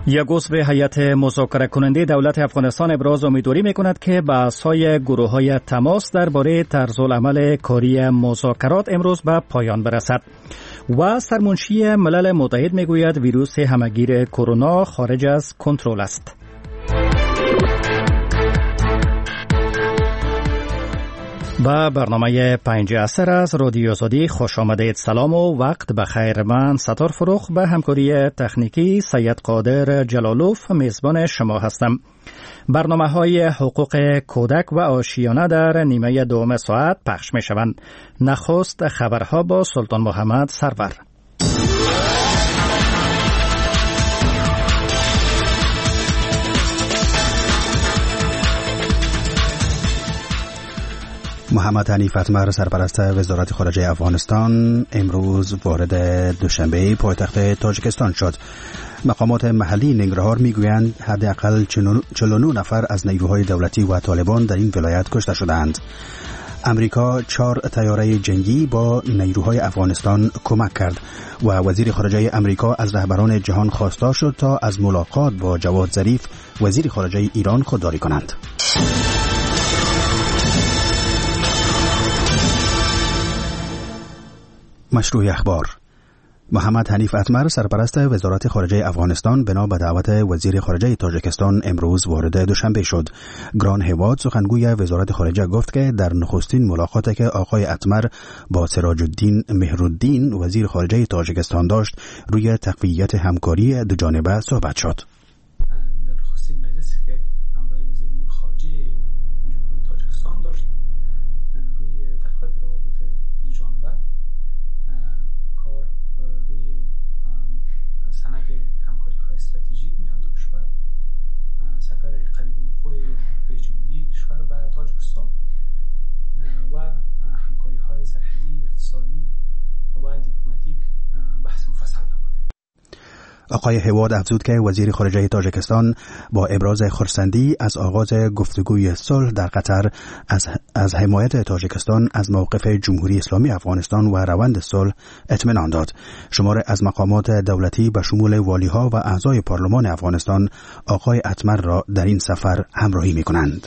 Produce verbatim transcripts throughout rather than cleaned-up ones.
یک عضو هیئت مذاکره کننده دولت افغانستان ابراز امیدواری می‌کند که به اساس گروه‌های تماس درباره طرزالعمل کاری مذاکرات امروز به پایان برسد. و سرمنشی ملل متحد میگوید ویروس همهگیر کرونا خارج از کنترل است. با برنامه پنج عصر از رادیو آزادی خوش آمدید. سلام و وقت بخیر. من ستار فروخ به همکاری تکنیکی سید قادر جلالوف میزبان شما هستم. برنامه های حقوق کودک و آشیانه در نیمه دوم ساعت پخش می شوند. نخست خبرها با سلطان محمد سرور. محمد حنیف اتمر سرپرست وزارت خارجه افغانستان امروز وارد دوشنبه پایتخت تاجیکستان شد. مقامات محلی ننگرهار میگویند حداقل چهل و نه نفر از نیروهای دولتی و طالبان در این ولایت کشته شدند. امریکا چهار طیاره جنگی با نیروهای افغانستان کمک کرد و وزیر خارجه امریکا از رهبران جهان خواستار شد تا از ملاقات با جواد ظریف وزیر خارجه ایران خودداری کنند. مشروع اخبار. محمد حنیف اتمر سرپرست وزارت خارجه افغانستان بنا به دعوت وزیر خارجه تاجیکستان امروز وارد دوشنبه شد. گران هواد سخنگوی وزارت خارجه گفت که در نخستین ملاقاتی که آقای اتمر با سراج الدین مهرالدین وزیر خارجه تاجیکستان داشت روی تقویت همکاری دوجانبه صحبت شد. در نخستین مجلسی که همراه وزیر امور خارجه جمهوری تاجیکستان داشت روی تقویت روابط دوجانبه کار روی سند همکاری های استراتژیک میان دو کشور، سفر قریب الوقوع رئیس جمهوری کشور به تاجیکستان و همکاری های سرحدی، اقتصادی و دیپلماتیک بحث مفصل نمود. آقای هواد افزود که وزیر خارجه تاجیکستان با ابراز خرسندی از آغاز گفتگوی صلح در قطر از از حمایت تاجیکستان از موقف جمهوری اسلامی افغانستان و روند صلح اطمینان داد. شمار از مقامات دولتی به شمول والیها و اعضای پارلمان افغانستان آقای اتمر را در این سفر همراهی می‌کنند.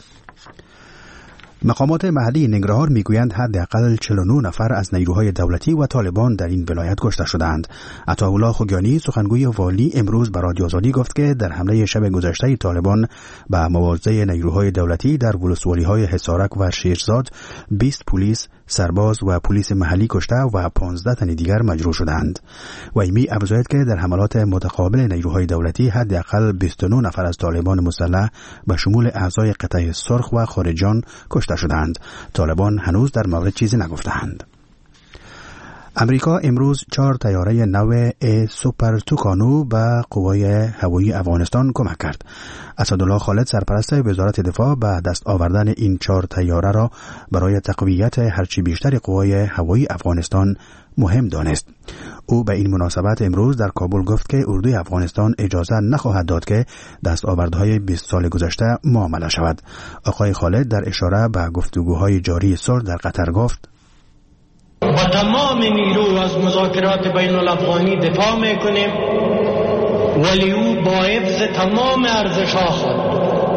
مقامات محلی ننگرهار میگویند حداقل چهل و نه نفر از نیروهای دولتی و طالبان در این ولایت کشته شدند. عطاالله خوگیانی سخنگوی والی امروز به رادیو آزادی گفت که در حمله شب گذشته طالبان به مواضع نیروهای دولتی در ولسوالی‌های حصارک و شیرزاد بیست پلیس، سرباز و پلیس محلی کشته و پانزده تن دیگر مجروح شدند. و ایمی افزود که در حملات متقابل نیروهای دولتی حداقل بیست و نه نفر از طالبان مسلح به شمول اعضای قطعه سرخ و خارجان کشته شدند. طالبان هنوز در مورد چیزی نگفتند. امریکا امروز چهار طیاره نو ای سوپر توکانو به قوای هوایی افغانستان کمک کرد. اسدالله خالد سرپرست وزارت دفاع به دست آوردن این چهار طیاره را برای تقویت هرچی بیشتر قوای هوایی افغانستان مهم دانست. او به این مناسبت امروز در کابل گفت که اردوی افغانستان اجازه نخواهد داد که دستاوردهای بیست سال گذشته معامله شود. آقای خالد در اشاره به گفتگوهای جاری صلح در قطر گفت: با تمام نیرو از مذاکرات بین الافغانی دفاع میکنیم ولی او با حفظ تمام ارزش‌ها خود.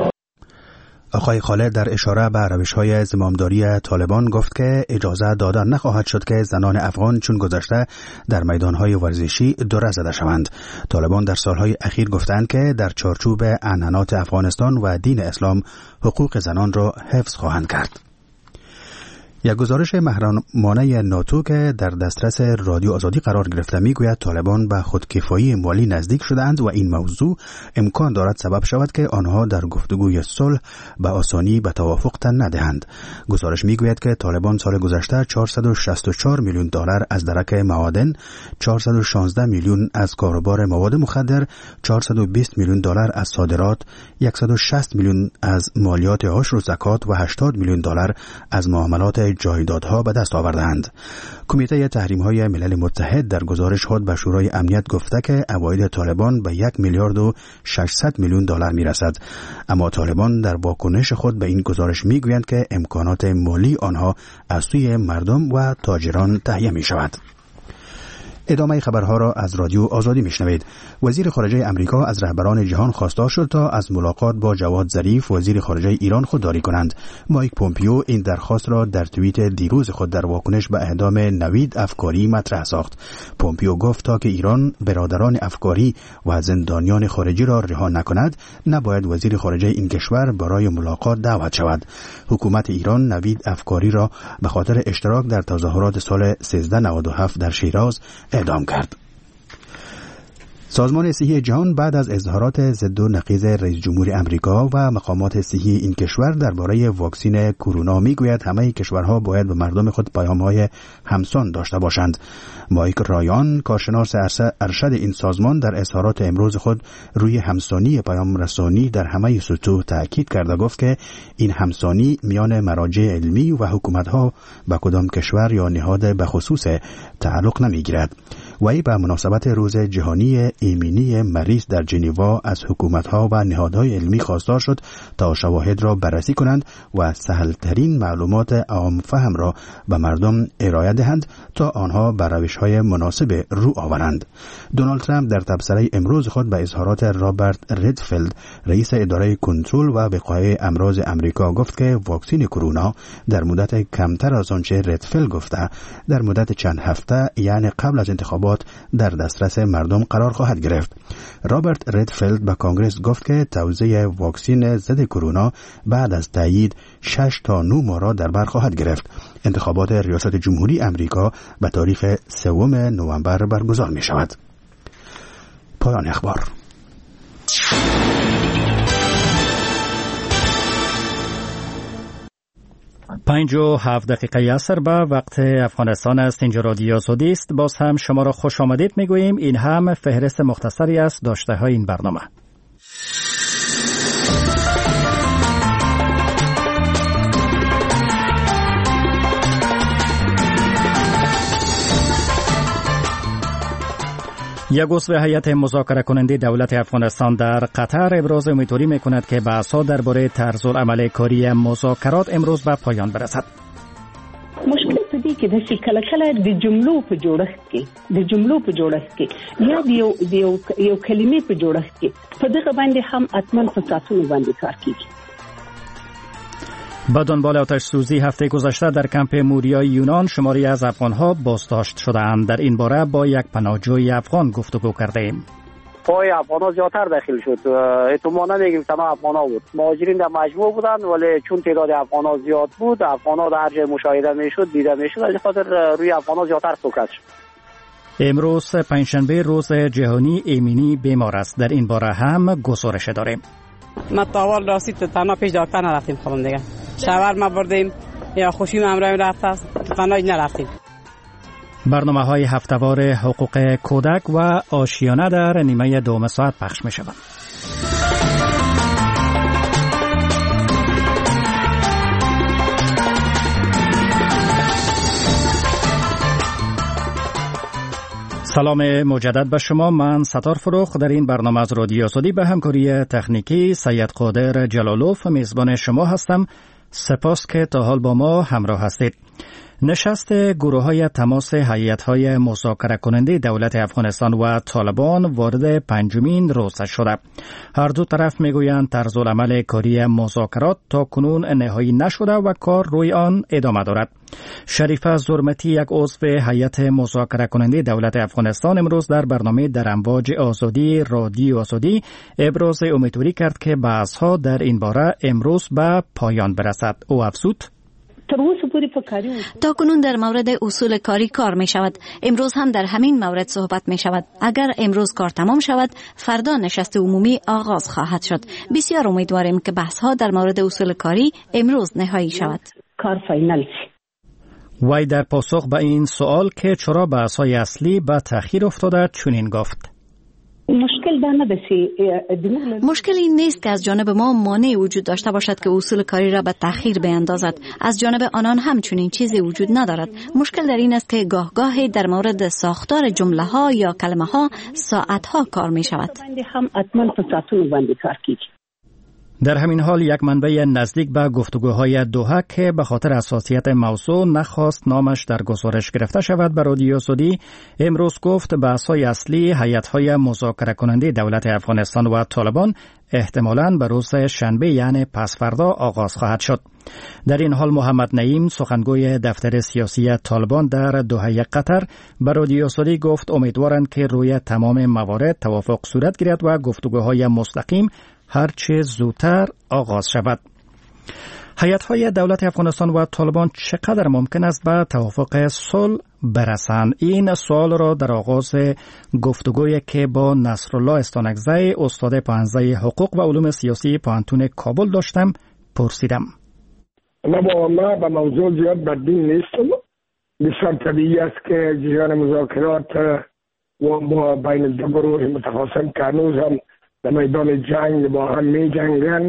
آقای خالد در اشاره به روش‌های زمامداری طالبان گفت که اجازه داده نخواهد شد که زنان افغان چون گذشته در میدان‌های ورزشی دره زده شوند. طالبان در سالهای اخیر گفتند که در چارچوب عنعنات افغانستان و دین اسلام حقوق زنان را حفظ خواهند کرد. یک گزارش محرمانه ناتو که در دسترس رادیو آزادی قرار گرفته میگوید طالبان به خودکفایی مالی نزدیک شدند و این موضوع امکان دارد سبب شود که آنها در گفتگوی صلح به آسانی به توافق تن ندهند. گزارش میگوید که طالبان سال گذشته چهارصد و شصت و چهار میلیون دلار از درک معادن، چهارصد و شانزده میلیون از کاروبار مواد مخدر، چهارصد و بیست میلیون دلار از صادرات، صد و شصت میلیون از مالیات عشر و زکات و هشتاد میلیون دلار از معاملات جایدادها به دست آوردند. کمیته تحریم‌های ملل متحد در گزارش خود به شورای امنیت گفته که عواید طالبان به یک میلیارد و ششصد میلیون دلار میرسد، اما طالبان در واکنش خود به این گزارش میگویند که امکانات مالی آنها از سوی مردم و تاجران تهیه می شود. ادامه خبرها را از رادیو آزادی میشنوید. وزیر خارجه امریکا از رهبران جهان خواستار شد تا از ملاقات با جواد ظریف وزیر خارجه ایران خودداری کنند. مایک پومپیو این درخواست را در توییت دیروز خود در واکنش به اعدام نوید افکاری مطرح ساخت. پومپیو گفت تا که ایران برادران افکاری و زندانیان خارجی را رها نکند، نباید وزیر خارجه این کشور برای ملاقات دعوت شود. حکومت ایران نوید افکاری را به خاطر اشتراک در تظاهرات سال سیزده نود و هفت در شیراز اعدام کرد. سازمان صحی جهان بعد از اظهارات ضد و نقیض رئیس جمهور امریکا و مقامات صحی این کشور درباره واکسن کرونا میگوید همه کشورها باید به مردم خود پیام‌های همسان داشته باشند. مایک رایان، کارشناس ارشد این سازمان، در اظهارات امروز خود روی همسانی پیام رسانی در همه سطوح تاکید کرده گفت که این همسانی میان مراجع علمی و حکومت‌ها به کدام کشور یا نهاد به خصوص تعلق نمیگیرد. وی به مناسبت روز جهانی ایمنی مریض در ژنو از حکومت‌ها و نهادهای علمی خواستار شد تا شواهد را بررسی کنند و سهل‌ترین معلومات عام فهم را به مردم ارائه دهند تا آنها به روش‌های مناسب رو آورند. دونالد ترامپ در تبصره امروز خود به اظهارات رابرت ردفیلد، رئیس اداره کنترل و وقایع امراض امریکا، گفت که واکسن کرونا در مدت کمتر از آنچه ردفیلد گفته در مدت چند هفته، یعنی قبل از انتخابات، در دسترس مردم قرار خواهد گرفت. رابرت ردفیلد به کانگرس گفت که توزیع واکسن ضد کرونا بعد از تایید شش تا نه ماه را در بر خواهد گرفت. انتخابات ریاست جمهوری امریکا به تاریخ سوم نوامبر برگزار می شود. پایان اخبار. پنج و هفت دقیقه عصر به وقت افغانستان است. اینجا رادیو آزادی است. باز هم شما را خوش آمدید میگوییم. این هم فهرست مختصری است داشته های این برنامه. یک عضو هیئت مذاکره کننده دولت افغانستان در قطر ابراز امیدواری میکند که بحث‌ها درباره طرزالعمل کاری مذاکرات امروز به پایان برسد. مشکل په دې کې د چې کله کله د جملو په جوړښت کې د جملو په جوړښت کې یا د یو د یو یو کلمې په جوړښت کې په دغه باندې هم اتمن په ساعتونو باندې کار کیږي. با دنبال آتش سوزی هفته گذشته در کمپ موریای یونان شماری از افغان‌ها بازداشت شده‌اند. در این باره با یک پناهجوی افغان گفتگو کردیم. پای افغان‌ها زیادتر داخل شد. احتمالاً نمیگیم تمام افغان‌ها بود. مهاجرین در مجموع بودند، ولی چون تعداد افغان‌ها زیاد بود، افغان‌ها در هر جای مشاهده می‌شد، دیده می‌شد، از خاطر روی افغان‌ها زیادتر فوکس شد. امروز پنجشنبه روز جهانی ایمنی بیمار است. در این باره هم گزارش داریم. ما تاول راسید تنها پیش دکتر نرفتیم خودم دیگه. شاور ما بردیم یا خوشی امرای رفت است تنها نرفتیم. برنامه های هفته‌وار حقوق کودک و آشیانه در نیمه دوم ساعت پخش می شوند. سلام مجدد به شما. من ستار فروخ در این برنامه از رادیو آزادی به همکاری تکنیکی سید قادر جلالوف میزبان شما هستم. سپاس که تا حال با ما همراه هستید. نشست گروه‌های تماس هیئت‌های مذاکره کننده دولت افغانستان و طالبان وارد پنجمین روز شده. هر دو طرف میگویند طرزالعمل کاری مذاکرات تا کنون نهایی نشده و کار روی آن ادامه دارد. شریفه زرمتی، یک عضو هیئت مذاکره کننده دولت افغانستان، امروز در برنامه در امواج آزادی رادیو آزادی ابراز امیدواری کرد که بحث‌ها در این باره امروز به پایان برسد. او افزود: تا کنون در مورد اصول کاری کار می شود. امروز هم در همین مورد صحبت می شود. اگر امروز کار تمام شود، فردا نشست عمومی آغاز خواهد شد. بسیار امیدواریم که بحث ها در مورد اصول کاری امروز نهایی شود. کار فاینال. وی در پاسخ به این سوال که چرا بحث های اصلی به تأخیر افتاده چنین گفت: مشکل این نیست که از جانب ما مانع وجود داشته باشد که اصول کاری را به تأخیر بیندازد. از جانب آنان هم چنین چیزی وجود ندارد. مشکل در این است که گاه گاهی در مورد ساختار جمله ها یا کلمه ها ساعت ها کار می شود. در همین حال یک منبع نزدیک به گفتگوهای دوحه که به خاطر حساسیت موضوع نخواست نامش در گزارش گرفته شود به رادیو سعودی امروز گفت بحث‌های اصلی هیئت‌های مذاکره کننده دولت افغانستان و طالبان احتمالاً به روز شنبه یعنی پس فردا آغاز خواهد شد. در این حال محمد نعیم سخنگوی دفتر سیاسی طالبان در دوحه قطر به رادیو سعودی گفت امیدوارند که روی تمام موارد توافق صورت گیرد و گفتگوهای مستقیم هرچه زودتر آغاز شود. هیئت‌های دولت افغانستان و طالبان چقدر ممکن است به توافق صلح برسند؟ این سوال را در آغاز گفتگویی که با نصرالله استانکزی استاد پانزده حقوق و علوم سیاسی پانتون کابل داشتم پرسیدم. ما با ما به موضوع زیاد بدبین نیستم. بسیار طبیعی است که جریان مذاکرات و با بین دو گروه متخاصم که هنوز هم در میدان جنگ با هم می جنگن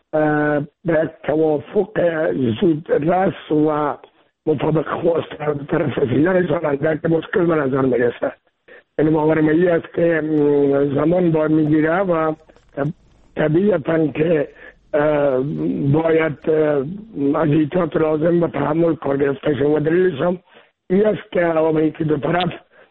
به توافق زود رس و مطابق خواست طرف نرسانند که مشکل به نظر می رسد. این باورم ای است که زمان باید می گیره و طبیعتا که باید اجیتات لازم و تحمل کار گرفته شد و دلیلش هم این است که عواملی که دو طرف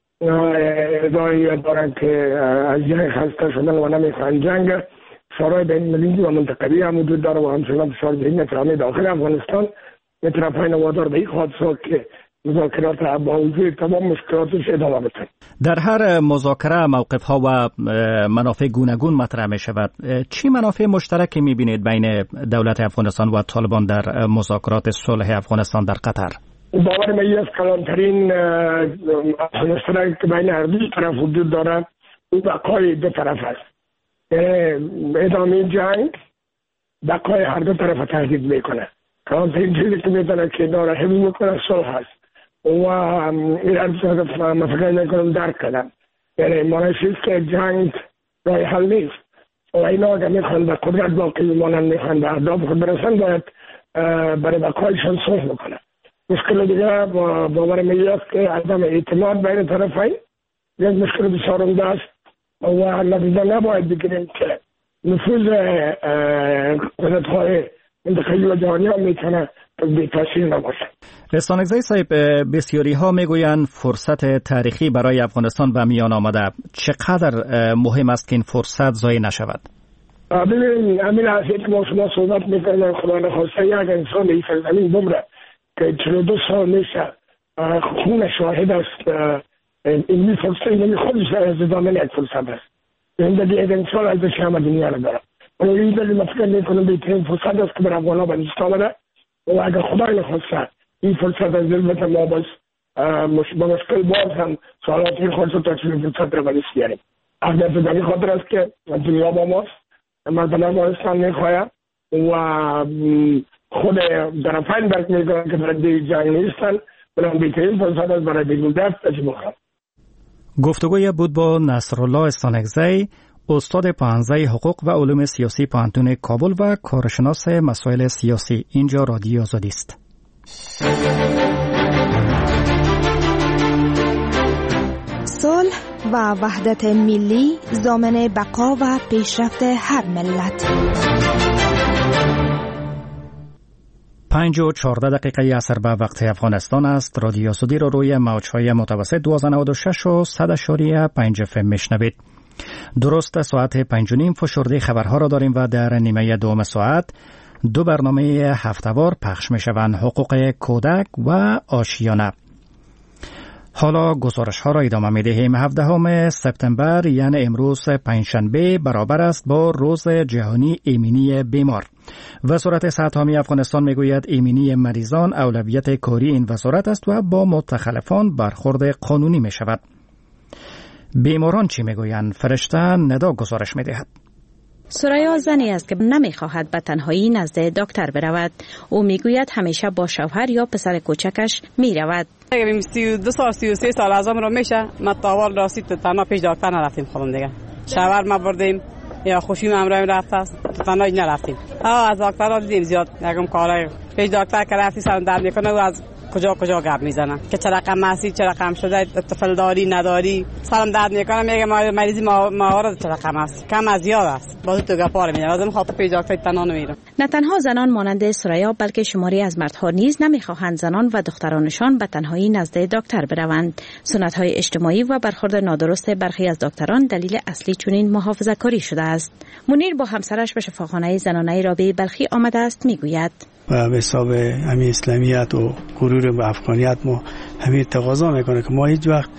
ادعای دارن که از جنگ خسته شدن و نمیخوان جنگ شورای بین المللی و منطقوی هم وجود داره و همچنان فشار ذهنی فراهمی داخل افغانستان به طرفین وادار به این خواهد شد که مذاکرات با وجود تمام مشکلاتش ادامه بدن. در هر مذاکره موقف ها و منافع گوناگون مطرح می شود. چی منافع مشترکی می بینید بین دولت افغانستان و طالبان در مذاکرات صلح افغانستان در قطر؟ باور من از کلانترین مشترک که بین هر دو طرف وجود داره او بقای دو طرف است. ادامه جنگ بقای هر دو طرف تهدید میکنه. کلانترین چیزی که میتونه که داره حفظ میکنه صلح است و این هر مسئله میکنم درک کردم. یعنی مانشیست که جنگ رای حل نیست و اینا اگر میخوان به قدرت باقی بمانن میخوان به اهداف خود برسن باید برای بقایشان صلح میکنه. مشکل دیگه باور من است که عدم اعتماد بین طرفین یک مشکل بسیار عمده است و نتیجه نباید بگیریم که نفوذ قدرت‌های منطقه‌ای و جهانی هم میتونه بی تاثیر نباشه. استانکزی صاحب بسیاری ها میگویند فرصت تاریخی برای افغانستان به میان آمده. چقدر مهم است که این فرصت ضایع نشود؟ ببینید همین حسیت که ما شما صحبت میکنیم خدا نخواسته یک انسان این سرزمین بمره که چهل و دو سال میشه خون شاهد است این فرصت این خودش از ادامه یک فرصت است. زندگی یک انسان ارزش همه دنیا رو داره. این دلیل من فکر میکنم بهترین فرصت است که بر افغان‌ها به دست آمده و اگر خدای نخواسته این فرصت از ظلمت ما باز با مشکل باز هم سوالات این خودش تا چنین فرصت رو به دست بیاریم. اهداف در این خاطر است که دنیا با ماست، مردم افغانستان میخواهد و خود طرفین درک میکنن که برای جنگ نیستن بلان بهترین فرصت است برای بدون دست تجربه کنند. گفتگوی بود با نصرالله استانکزی استاد پانزده حقوق و علوم سیاسی پانتون کابل و کارشناس مسائل سیاسی. اینجا رادیو آزادی است. صلح و وحدت ملی ضامن بقا و پیشرفت هر ملت. پنج و چهارده دقیقه عصر به وقت افغانستان است. رادیو آزادی رو روی موج‌های متوسط دویست و نود و شش و صد اشاری پنج اف ام میشنوید. درست ساعت پنج و نیم فشرده خبرها را داریم و در نیمه دوم ساعت دو برنامه هفته‌وار پخش میشوند: حقوق کودک و آشیانه. حالا گزارش ها را ادامه می دهیم. هفدهم سپتامبر یعنی امروز پنجشنبه برابر است با روز جهانی ایمنی بیمار. وزارت صحت عامه افغانستان می گوید ایمنی مریضان اولویت کاری این وزارت است و با متخلفان برخورد قانونی می شود. بیماران چی می گویند؟ فرشته ندا گزارش می دهد. سریا زنی است که نمیخواهد به تنهایی نزد دکتر برود. او میگوید همیشه با شوهر یا پسر کوچکش میرود. اگر سی و دو سال سی و سه سال از عمرم میشه ما تاول راستی تنها پیش دکتر نرفتیم خودم دیگه. شوهر ما بردیم یا خوشی امرای رفت است تنها نرفتیم. آ از دکتر دیدیم زیاد یکم کارای پیش دکتر که رفتی سر درد میکنه و از کجا کجا گپ میزنن که چه رقم هستی، چه رقم شده، طفل داری نداری. سلام درد میکنم میگه مریضی موارد چه رقم است، کم از زیاد است. باز تو گپا رو میگم لازم خاطر پیدا کنید تنها نمیرم. نه تنها زنان مانند سریا بلکه شماری از مردها نیز نمیخواهند زنان و دخترانشان به تنهایی نزد دکتر بروند. سنت‌های اجتماعی و برخورد نادرست برخی از دکتران دلیل اصلی چنین محافظه‌کاری شده است. منیر با همسرش به شفاخانه زنانه رابعه بلخی آمده است میگوید و به حساب همین اسلامیت و غرور و افغانیت ما همین تقاضا میکنه که ما هیچ وقت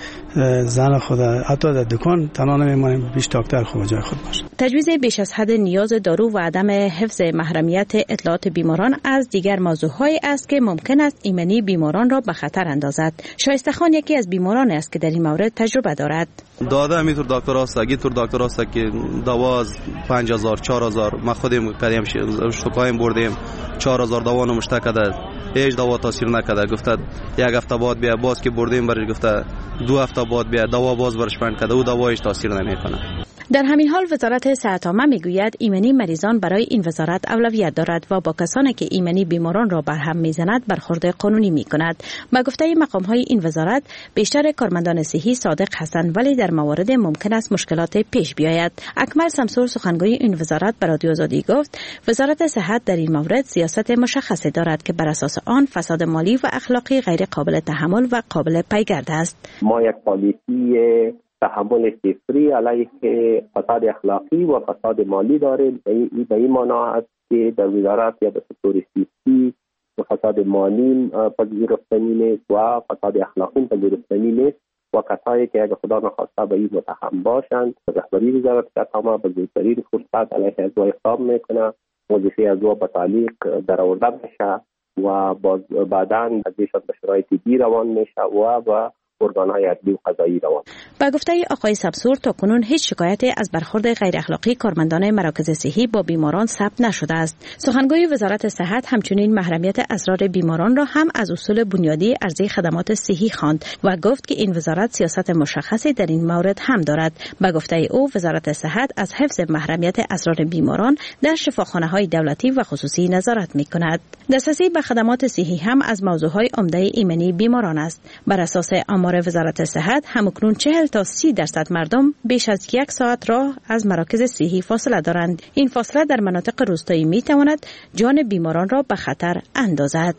زن خود حتی در دکان تنها نمیمانیم، بیش دکتر خود جای خود باشه. تجویز بیش از حد نیاز دارو و عدم حفظ محرمیت اطلاعات بیماران از دیگر موضوعهایی است که ممکن است ایمنی بیماران را به خطر اندازد. شایسته خان یکی از بیماران است که در این مورد تجربه دارد. داده همینطور دکتر است، اگه طور دکتر است که دوا پنج هزار چهار هزار ما خودم کردیم شکایم بردیم چهار هزار دوا نمشته کرده، هیچ دوا تاثیر نکرده. گفته یک هفته بعد بیا، باز که بردیم برش گفته دو هفته بعد بیا، دوا باز برش بند کرده، او دوا هیچ تاثیر نمیکنه. در همین حال وزارت صحت عامه میگوید ایمنی مریضان برای این وزارت اولویت دارد و با کسانی که ایمنی بیماران را برهم میزند برخورد قانونی میکند. با گفته مقام های این وزارت بیشتر کارمندان صحی صادق هستند، ولی در موارد ممکن است مشکلات پیش بیاید. اکمل سمسور سخنگوی این وزارت به رادیو آزادی گفت وزارت صحت در این مورد سیاست مشخصی دارد که بر اساس آن فساد مالی و اخلاقی غیر قابل تحمل و قابل پیگرد است. ما یک پالیسی تحمل صفری علیه فساد اخلاقی و فساد مالی داریم. به این معنا است که در وزارت یا به سکتور سیاسی فساد مالی پذیرفتنی نیست و فساد اخلاقی پذیرفتنی نیست و کسایی که اگر خدا نخواسته به این متهم باشند، رهبری وزارت صحت عامه به زودترین فرصت علیه از او اقدام میکنه، وظیفه از او به تعلیق در آورده میشه و بعداً ازشان به شرایط دی روان میشه و به ارگان‌های عدلی و قضایی روان. با گفته آقای سمسور تا کنون هیچ شکایتی از برخورد غیر اخلاقی کارمندان مراکز صحی با بیماران ثبت نشده است. سخنگوی وزارت صحت همچنین محرمیت اسرار بیماران را هم از اصول بنیادی عرضه خدمات صحی خواند و گفت که این وزارت سیاست مشخصی در این مورد هم دارد. با گفته او وزارت صحت از حفظ محرمیت اسرار بیماران در شفاخانه‌های دولتی و خصوصی نظارت می‌کند. دسترسی به خدمات صحی هم از موضوعهای عمده ایمنی بیماران است. بر اساس آمار وزارت صحت همکنون چهل تا سی درصد مردم بیش از یک ساعت راه از مراکز صحی فاصله دارند. این فاصله در مناطق روستایی می تواند جان بیماران را به خطر اندازد.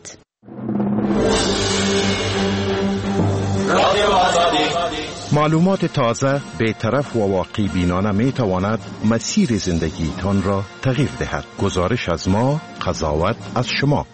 معلومات تازه، بی‌طرف و واقعی بینانه می تواند مسیر زندگی تان را تغییر دهد. گزارش از ما، قضاوت از شما.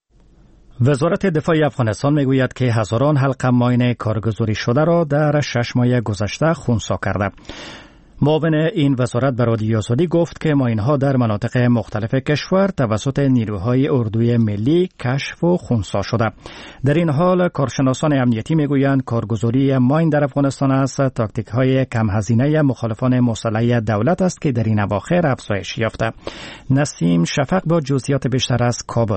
وزارت دفاع افغانستان میگوید که هزاران حلقه ماین کارگزاری شده را در شش ماه گذشته خنثی کرده. معاون این وزارت به رادیو آزادی گفت که ماین‌ها در مناطق مختلف کشور توسط نیروهای اردوی ملی کشف و خنثی شده. در این حال کارشناسان امنیتی میگویند کارگزاری ماین در افغانستان است تاکتیک‌های کم هزینه مخالفان مسلح دولت است که در این اواخر افزایش یافته. نسیم شفق با جزئیات بیشتر از کابل.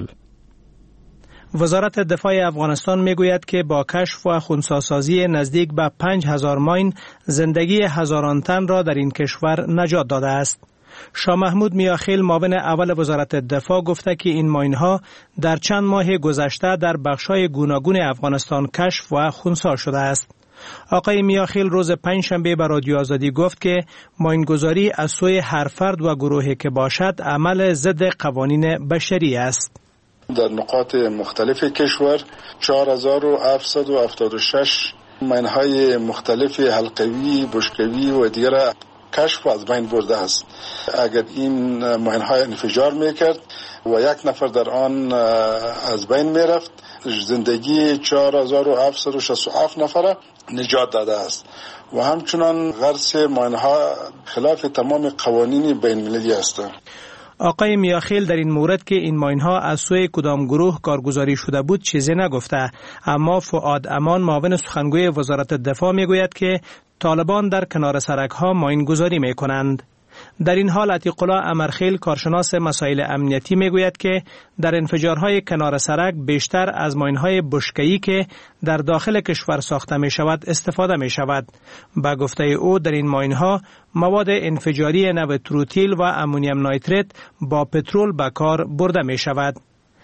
وزارت دفاع افغانستان میگوید که با کشف و خنثی‌سازی نزدیک به پنج هزار ماین زندگی هزاران تن را در این کشور نجات داده است. شاه محمود میاخیل معاون اول وزارت دفاع گفته که این ماین‌ها در چند ماه گذشته در بخش‌های گوناگون افغانستان کشف و خنثی شده است. آقای میاخیل روز پنجشنبه به رادیو آزادی گفت که ماینگذاری از سوی هر فرد و گروهی که باشد عمل ضد قوانین بشری است. در نقاط مختلف کشور چهار هزار و هفتصد و هفتاد و شش ماین‌های مختلف حلقوی، بشکوی و دیگر کشف و از بین برده است. اگر این ماین‌های انفجار میکرد و یک نفر در آن از بین میرفت، زندگی چهار هزار و هفتصد و شصت و هفت نفر نجات داده است و همچنان غرس ماین‌ها خلاف تمام قوانین بین المللی است. آقای میاخیل در این مورد که این ماین‌ها از سوی کدام گروه کارگزاری شده بود چیزی نگفته، اما فؤاد امان معاون سخنگوی وزارت دفاع میگوید که طالبان در کنار سرک‌ها ماین‌گذاری می‌کنند. در این حال عتیق الله امرخیل کارشناس مسائل امنیتی میگوید که در انفجارهای کنار سرک بیشتر از ماین‌های بشکه‌ای که در داخل کشور ساخته می شود استفاده می شود. با گفته او در این ماین‌ها مواد انفجاری نوع تروتیل و امونیم نایتریت با پترول به کار برده می شود.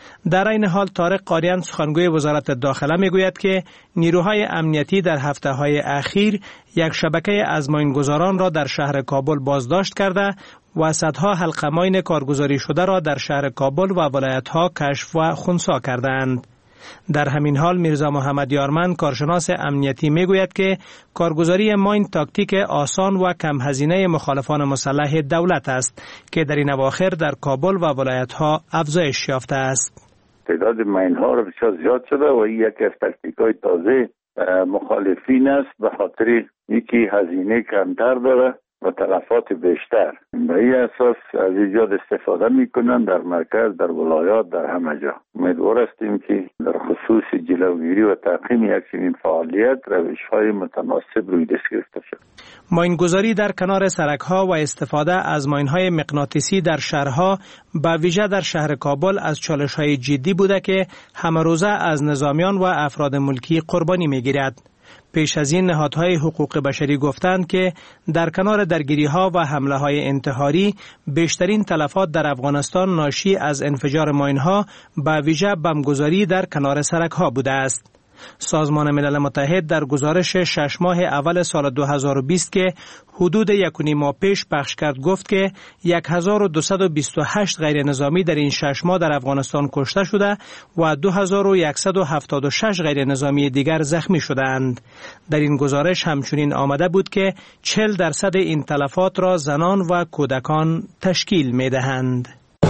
در این حال طارق قاریان سخنگوی وزارت داخله میگوید که نیروهای امنیتی در هفته‌های اخیر یک شبکه ازمایشگذاران را در شهر کابل بازداشت کرده و صدها حلقه‌ماین کارگزاری شده را در شهر کابل و ولایت‌ها کشف و خنثی کردند. در همین حال میرزا محمد یارمن کارشناس امنیتی میگوید که کارگزاری ماین تاکتیک آسان و کم هزینه مخالفان مسلح دولت است که در این اواخر در کابل و ولایت‌ها افزایش یافته است. تعداد ماین ها را بسیار زیاد شده و این یکی از تاکتیک های تازه مخالفین است، به خاطر یکی هزینه کمتر داره و تلفات بیشتر. به این اساس از ایجاد استفاده میکنن در مرکز، در ولایات، در همه جا. امیدوار هستیم که در خصوص جلوگیری و تعقیم یک چنین فعالیت روش‌های متناسب روی دست گرفته شد. ماینگذاری در کنار سرک‌ها و استفاده از ماین‌های مغناطیسی در شهرها به ویژه در شهر کابل از چالش‌های جدی بوده که همه روزه از نظامیان و افراد ملکی قربانی می‌گیرد. پیش از این نهادهای حقوق بشری گفتند که در کنار درگیری‌ها و حمله‌های انتحاری بیشترین تلفات در افغانستان ناشی از انفجار ماین‌ها به ویژه بمبگذاری در کنار سرک‌ها بوده است. سازمان ملل متحد در گزارش شش ماه اول سال دو هزار و بیست که حدود یک و نیم ماه پیش پخش کرد گفت که هزار و دویست و بیست و هشت غیر نظامی در این شش ماه در افغانستان کشته شده و دو هزار و صد و هفتاد و شش غیر نظامی دیگر زخمی شدند. در این گزارش همچنین آمده بود که چهل درصد این تلفات را زنان و کودکان تشکیل می دهند.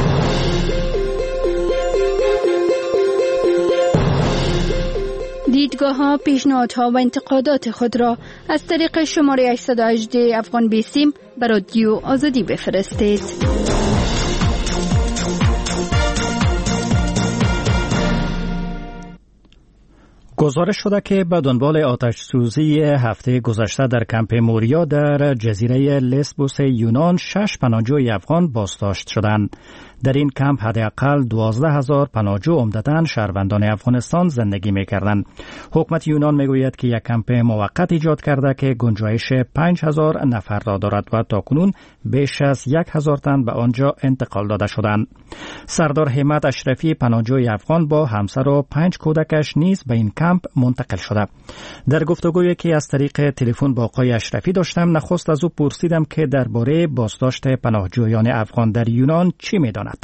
دیدگاه ها، پیشنهادها و انتقادات خود را از طریق شماره هشتصد و هجده افغان بیسیم به رادیو آزادی بفرستید. گزارش شده که به دنبال آتش سوزی هفته گذشته در کمپ موریا در جزیره لسبوس یونان شش پناهجوی افغان بازداشت شدند. در این کمپ حداقل دوازده هزار پناهجو عمدتاً شهروندان افغانستان زندگی می‌کردند. حکومت یونان میگوید که یک کمپ موقت ایجاد کرده که گنجایش پنج هزار نفر را دارد و تاکنون بیش از یک هزار تن به آنجا انتقال داده شدند. سردار همت اشرفی پناهجوی افغان با همسر و پنج کودکش نیز به این کمپ منتقل شده. در گفتگویی که از طریق تلفن با آقای اشرفی داشتم، نخست از او پرسیدم که درباره بازداشت پناهجویان افغان در یونان چی می‌داند.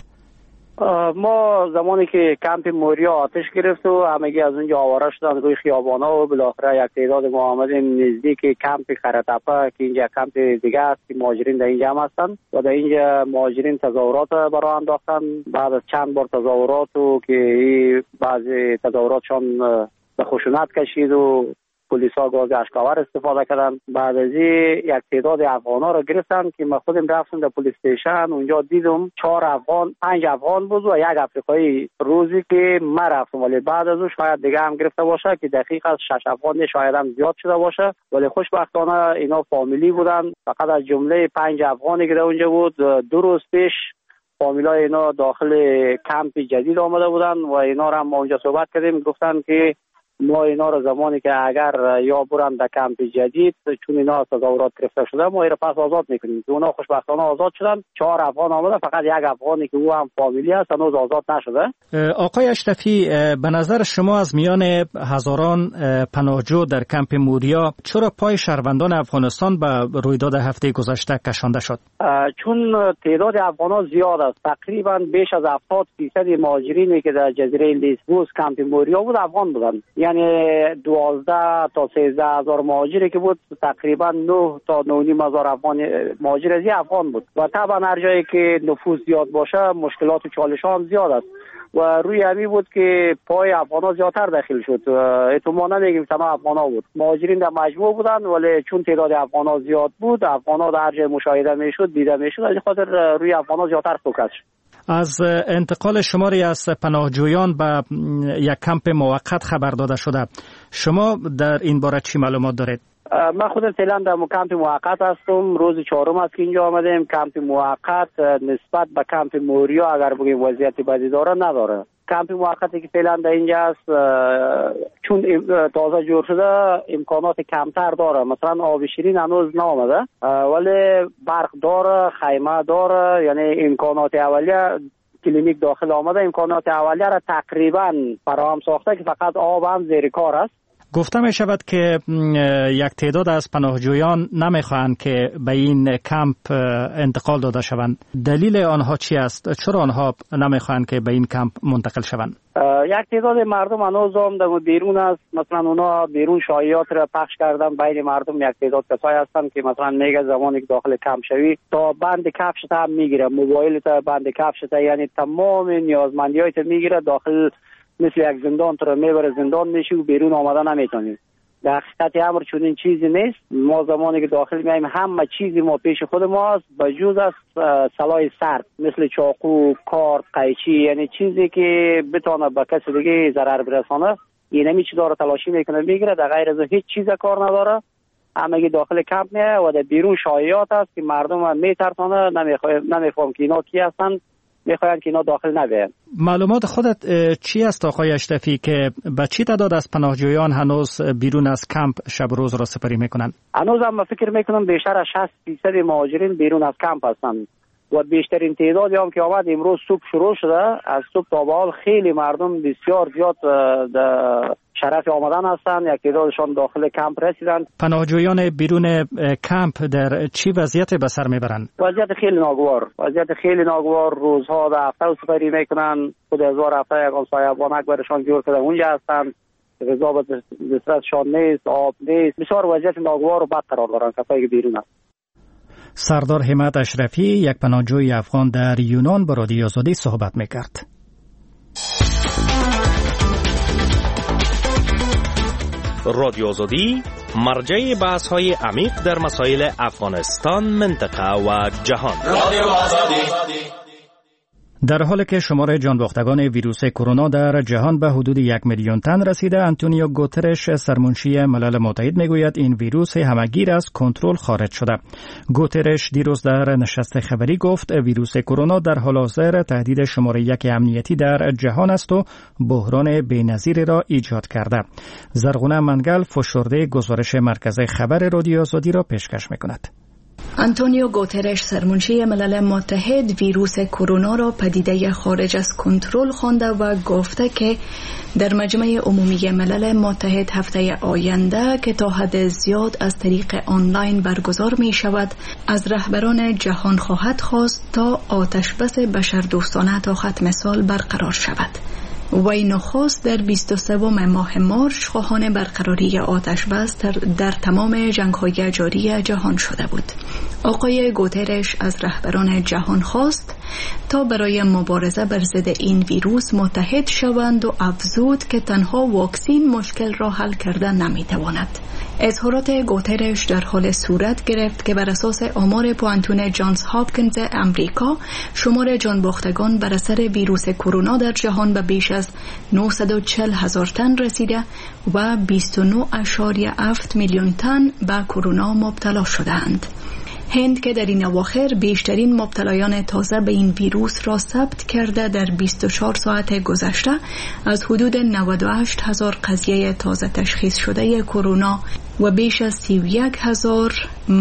ما زمانی که کمپ موریا آتش گرفت و همگی از اونجا آواره شدن روی خیابانا و بالاخره یک تعداد ما آمدیم نزدیک کمپ خرطپه که اینجا کمپ دیگه است که مهاجرین در اینجا هم هستن و در اینجا مهاجرین تظاهرات برای انداختن. بعد از چند بار تظاهرات و که بعضی تظاهراتشان به خشونت کشید و پلیس ها گاز اشکاور استفاده کردن. بعد از این یک تعداد افغان ها را گرفتن که ما خودم رفتم در پلیس استیشن، اونجا دیدم چهار افغان پنج افغان بود و یک افریقایی روزی که من رفتم، ولی بعد از اون شاید دیگه هم گرفته باشه که دقیق از شش افغان شاید هم زیاد شده باشه، ولی خوشبختانه اینا فامیلی بودن. فقط از جمله پنج افغانی که در اونجا بود دو روز پیش فامیلای اینا داخل کمپ جدید آمده بودن و اینا را هم ما اونجا صحبت کردیم، گفتن که ما اینا رو زمانی که اگر یا برن در کمپ جدید چون اینا تظاهرات گرفته شده ما اینا پس آزاد میکنیم. اونا خوشبختانه آزاد شدن. چهار افغان آمده، فقط یک افغانی که او هم فامیلی است هنوز آزاد نشده. آقای اشرفی، به نظر شما از میان هزاران پناهجو در کمپ موریا چرا پای شهروندان افغانستان به رویداد هفته گذشته کشانده شد؟ چون تعداد افغان‌ها زیاد است، تقریبا بیش از هفتاد درصد مهاجرینی که در جزیره لسبوس کمپ موریا بود افغان بودن. یعنی دوازده تا سیزده هزار مهاجری که بود تقریبا نه تا نه و نیم هزار افغان مهاجر از افغان بود و طبعا هر جایی که نفوس زیاد باشه مشکلات و چالش ها هم زیاد است و روی همی بود که پای افغان ها زیادتر داخل شد. احتمالا نمیگیم تمام افغان ها بود، مهاجرین در مجموع بودن، ولی چون تعداد افغان ها زیاد بود افغان ها در هر جای مشاهده میشد دیده میشد، از خاطر روی افغان ها زیادتر فوکس شد. از انتقال شماری از پناهجویان به یک کمپ موقت خبر داده شده. شما در این باره چی معلومات دارید؟ من خودم فعلا در کمپ موقت هستم. روز چهارم است که اینجا آمدیم. کمپ موقت نسبت به کمپ موریا اگر بگیم وضعیت بدی داره نداره. کمپ موقتی که فعلا در اینجا است چون تازه جور شده امکانات کمتر داره، مثلا آب شیرین هنوز نامده ولی برق داره، خیمه داره، یعنی امکانات اولیه کلینیک داخل آمده امکانات اولیه را تقریبا فراهم ساخته که فقط آب هم زیر کار است. گفته می شود که یک تعداد از پناهجویان نمیخواهند که به این کمپ انتقال داده شوند. دلیل آنها چی است؟ چرا آنها نمیخواهند که به این کمپ منتقل شوند؟ یک تعداد مردم هنوز هم در بیرون است. مثلا اونا بیرون شایعات را پخش کردن بین مردم. یک تعداد کسایی هستند که مثلا میگه زمانی که داخل کمپ شوی تا بند کفشت هم میگیره، موبایل تا بند کفشت، یعنی تمام نیازمندیات میگیره داخل، مثل یک زندان تو رو میبره زندان میشی و بیرون آمدن نمیتونی. در حقیقت امر چنین چیزی نیست. ما زمانی که داخل میایم همه چیزی ما پیش خود ما است بجز از سلاح سرد مثل چاقو، کارت، قیچی، یعنی چیزی که بتونه به کسی دیگه ضرر برسانه اینمی چی داره تلاشی میکنه میگیره. در غیر از هیچ چیز کار نداره. همه داخل کمپ میه و در بیرون شایعات است که مردم میترسانه. نمیفهم که اینا کی هستن، میخواین که اینا داخل نبین. معلومات خودت چی است آقای اشرفی که به چی تعداد از پناهجویان هنوز بیرون از کمپ شب روز را سپری میکنن؟ هنوز هم فکر میکنم بیشتر از شصت درصد مهاجرین بیرون از کمپ هستن و بیشترین تعدادی هم که آمد امروز صبح شروع شده. از صبح تا به حال خیلی مردم بسیار زیاد شرف آمدن هستند. یک تعدادشان داخل کمپ رسیدند. پناهجویان بیرون کمپ در چی وضعیت به سر میبرند؟ وضعیت خیلی ناگوار، وضعیت خیلی ناگوار. روزها در هفته سپری میکنن. خود هزار هفته یک همسایه بانک برشان جور کرده اونجا هستند. غذا به دسترسشان نیست، آب نیست. بسیار وضعیت ناگوار و بد قرار دارند کسایی که بیرون هست. سردار همت اشرفی یک پناهجوی افغان در یونان با رادیو آزادی صحبت میکرد. رادیو آزادی مرجع بحث‌های عمیق در مسائل افغانستان، منطقه و جهان. رادیو آزادی. در حالی که شمار جانباختگان ویروس کرونا در جهان به حدود یک میلیون تن رسیده، آنتونیو گوترش سرمنشی ملل متحد میگوید این ویروس همهگیر از کنترل خارج شده. گوترش دیروز در نشست خبری گفت ویروس کرونا در حال حاضر تهدید شماره یک امنیتی در جهان است و بحران بی‌نظیری را ایجاد کرده. زرغونه منگل فشرده گزارش مرکز خبر رادیو آزادی را پیشکش میکند. آنتونیو گوترش سرمنشی ملل متحد ویروس کرونا را پدیده خارج از کنترل خوانده و گفته که در مجمع عمومی ملل متحد هفته آینده که تا حد زیاد از طریق آنلاین برگزار می شود از رهبران جهان خواهد خواست تا آتشبس بشردوستانه تا ختم سال برقرار شود. وی نخست در بیست و سوم ماه مارچ خواهان برقراری آتشبس در تمام جنگ‌های جاری جهان شده بود. آقای گوترش از رهبران جهان خواست تا برای مبارزه بر ضد این ویروس متحد شوند و افزود که تنها واکسین مشکل را حل کردن نمی‌تواند. اظهارات گوترش در حال صورت گرفت که بر اساس آمار پوانتون جانز هاپکینز امریکا شمار جانباختگان بر اثر ویروس کرونا در جهان به بیش از نهصد و چهل هزار تن رسیده و بیست و نه ممیز هفت میلیون تن به کرونا مبتلا شدند. هند که در این اواخر بیشترین مبتلایان تازه به این ویروس را ثبت کرده در بیست و چهار ساعت گذشته از حدود نود و هشت هزار قضیه تازه تشخیص شده کرونا و بیش از سی و یک هزار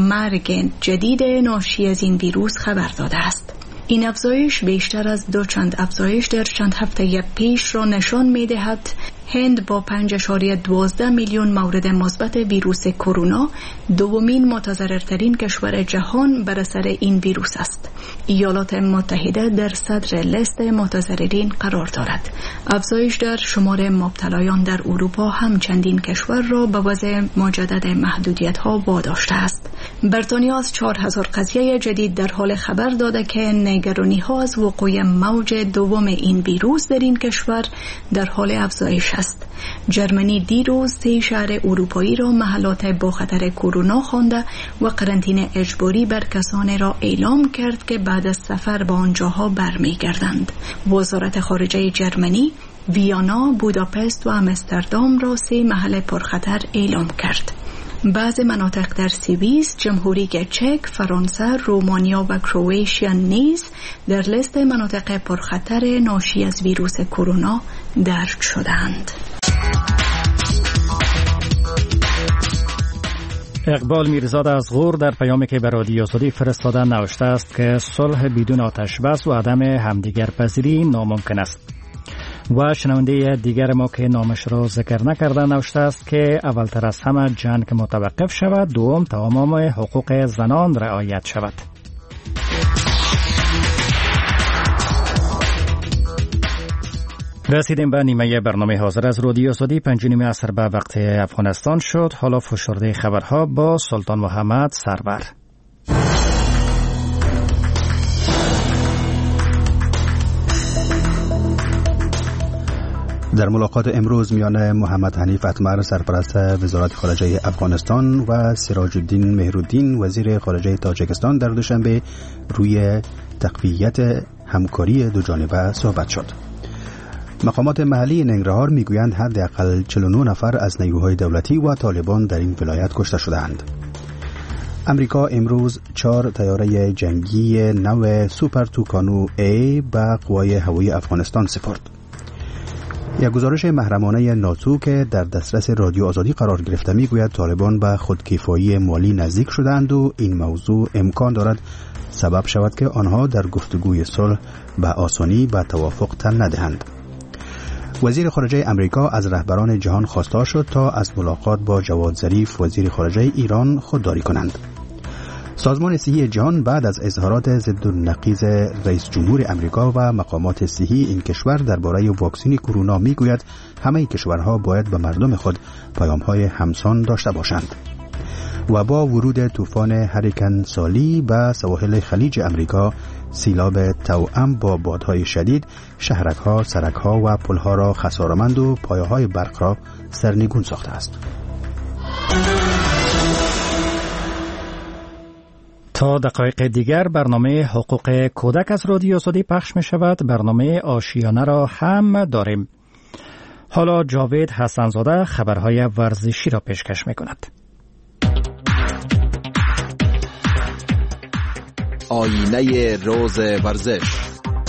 مرگ جدید ناشی از این ویروس خبر داده است. این افزایش بیشتر از دو چند افزایش در چند هفته پیش را نشان می دهد. هند با پنج ممیز دوازده میلیون مورد مثبت ویروس کرونا دومین متضررترین کشور جهان بر اثر این ویروس است. ایالات متحده در صدر لیست متضررین قرار دارد. افزایش در شمار مبتلایان در اروپا هم چندین کشور را به وضع مجدد محدودیت‌ها واداشته است. بریتانیا از چهار هزار قضیه جدید در حال خبر داده که نگرانی‌ها از وقوع موج دوم این ویروس در این کشور در حال افزایش است. جرمنی دیروز سه شهر اروپایی را محلات با خطر کرونا خوانده و قرنطینه اجباری بر کسانی را اعلام کرد که بعد از سفر به آنجاها برمیگردند. وزارت خارجه جرمنی ویانا، بوداپست و آمستردام را سه محل پرخطر اعلام کرد. بعض مناطق در سوئیس، جمهوری چک، فرانسه، رومانیا و کرواتیا نیز در لیست مناطق پرخطر ناشی از ویروس کرونا درج شدند. اقبال میرزاد از غور در پیامی که به رادیو آزادی فرستاده نوشته است که صلح بدون آتش بس و عدم همدیگر پذیری ناممکن است. و شنونده دیگر ما که نامش را ذکر نکرده نوشته است که اولتر از همه جنگ متوقف شود، دوم تمام حقوق زنان رعایت شود. رسیدیم به نیمه برنامه حاضر از رادیو آزادی. پنج نیم عصر به وقت افغانستان شد. حالا فشرده خبرها با سلطان محمد سرور. در ملاقات امروز میان محمد حنیف اتمر سرپرست وزارت خارجه افغانستان و سراج الدین مهرالدین وزیر خارجه تاجیکستان در دوشنبه روی تقویت همکاری دو جانبه صحبت شد. مقامات محلی ننگرهار میگویند حداقل چهل و نه نفر از نیروهای دولتی و طالبان در این ولایت کشته شدند. امریکا امروز چهار طیاره جنگی نو سوپر توکانو ای به قوای هوایی افغانستان سپرد. یک گزارش محرمانه ناتو که در دسترس رادیو آزادی قرار گرفته میگوید طالبان به خودکفایی مالی نزدیک شدند و این موضوع امکان دارد سبب شود که آنها در گفتگوی صلح به آسانی به توافق تن ندهند. وزیر خارجه امریکا از رهبران جهان خواستار شد تا از ملاقات با جواد ظریف وزیر خارجه ایران خودداری کنند. سازمان صحی جهان بعد از اظهارات ضد النقیض رئیس جمهور امریکا و مقامات صحی این کشور درباره واکسن کرونا میگوید همه کشورها باید به مردم خود پیام‌های همسان داشته باشند. و با ورود طوفان هریکن سالی به سواحل خلیج امریکا، سیلاب توأم با بادهای شدید شهرک‌ها، سرک‌ها و پل‌ها را خسارمند و پایه‌های برق را سرنگون ساخته است. تا دقایق دیگر برنامه حقوق کودک از رادیو آزادی پخش می شود. برنامه آشیانه را هم داریم. حالا جاوید حسنزاده خبرهای ورزشی را پیشکش می کند. آینه روز ورزش.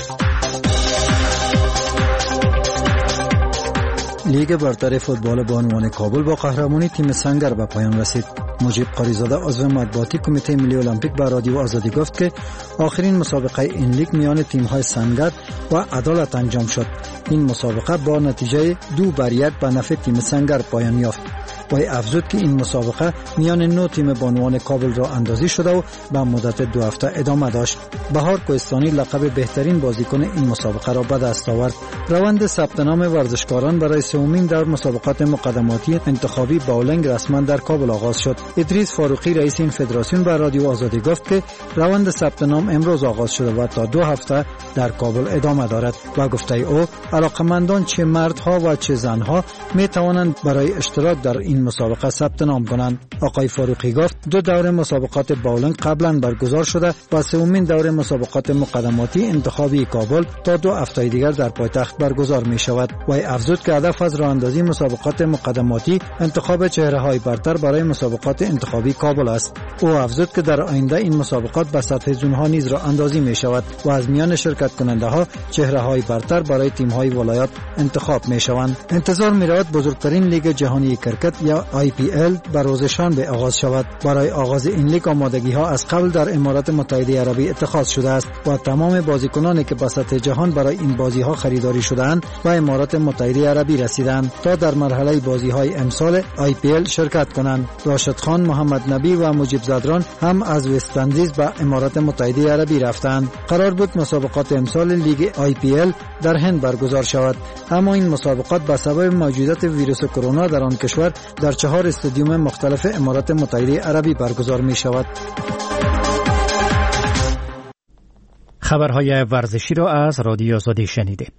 لیگ برتر فوتبال بانوان کابل با قهرمانی تیم سنگر به پایان رسید. مجیب قاریزاده عضو مطبوعاتی کمیته ملی المپیک به رادیو آزادی گفت که آخرین مسابقه این لیگ میان تیم‌های سنگر و عدالت انجام شد. این مسابقه با نتیجه دو بر یک به نفع تیم سنگر پایان یافت. وی افزود که این مسابقه میان نو تیم بانوان کابل را اندازی شده و به مدت دو هفته ادامه داشت. بهار کوهستانی لقب بهترین بازیکن این مسابقه را به دست آورد. روند ثبت نام ورزشکاران برای سومین دور مسابقات مقدماتی انتخابی باولنگ رسما در کابل آغاز شد. ادریس فاروقی رئیس این فدراسیون به رادیو آزادی گفت که روند ثبت نام امروز آغاز شده و تا دو هفته در کابل ادامه دارد و گفته او علاقمندان چه مردها و چه زنها می توانند برای اشتراک در این مسابقه ثبت نام کنند. آقای فاروقی گفت دو دور مسابقات باولنگ قبلا برگزار شده و سومین دور مسابقات مقدماتی انتخابی کابل تا دو هفته دیگر در پایتخت برگزار می شود. و افزود که هدف از راه اندازی مسابقات مقدماتی انتخاب چهره های برتر برای مسابقات انتخابی کابل است. او افزود که در آینده این مسابقات به سطح زونها نیز راه اندازی می شود و از میان شرکت کننده ها چهره های برتر برای تیم های ولایات انتخاب می شوند. انتظار می رود بزرگترین لیگ جهانی کرکت یا آی پی ال به روز شنبه آغاز شود. برای آغاز این لیگ آمادگی ها از قبل در امارات متحده عربی اتخاذ شده است و تمام بازیکنانی که به سطح جهان برای این بازی ها خریداری شده‌اند و امارات متحده عربی رسیدند تا در مرحله بازی های امسال آی پی ال شرکت کنند. راشد خان، محمد نبی و مجیب زدران هم از وست اندیز به امارات متحده عربی رفتند. قرار بود مسابقات امسال لیگ آی پی ال در هند برگزار شود، اما این مسابقات به سبب موجودیت ویروس کرونا در آن کشور در چهار استادیوم مختلف امارات متحده عربی برگزار می شود. خبرهای ورزشی را از رادیو آزادی شنیدید.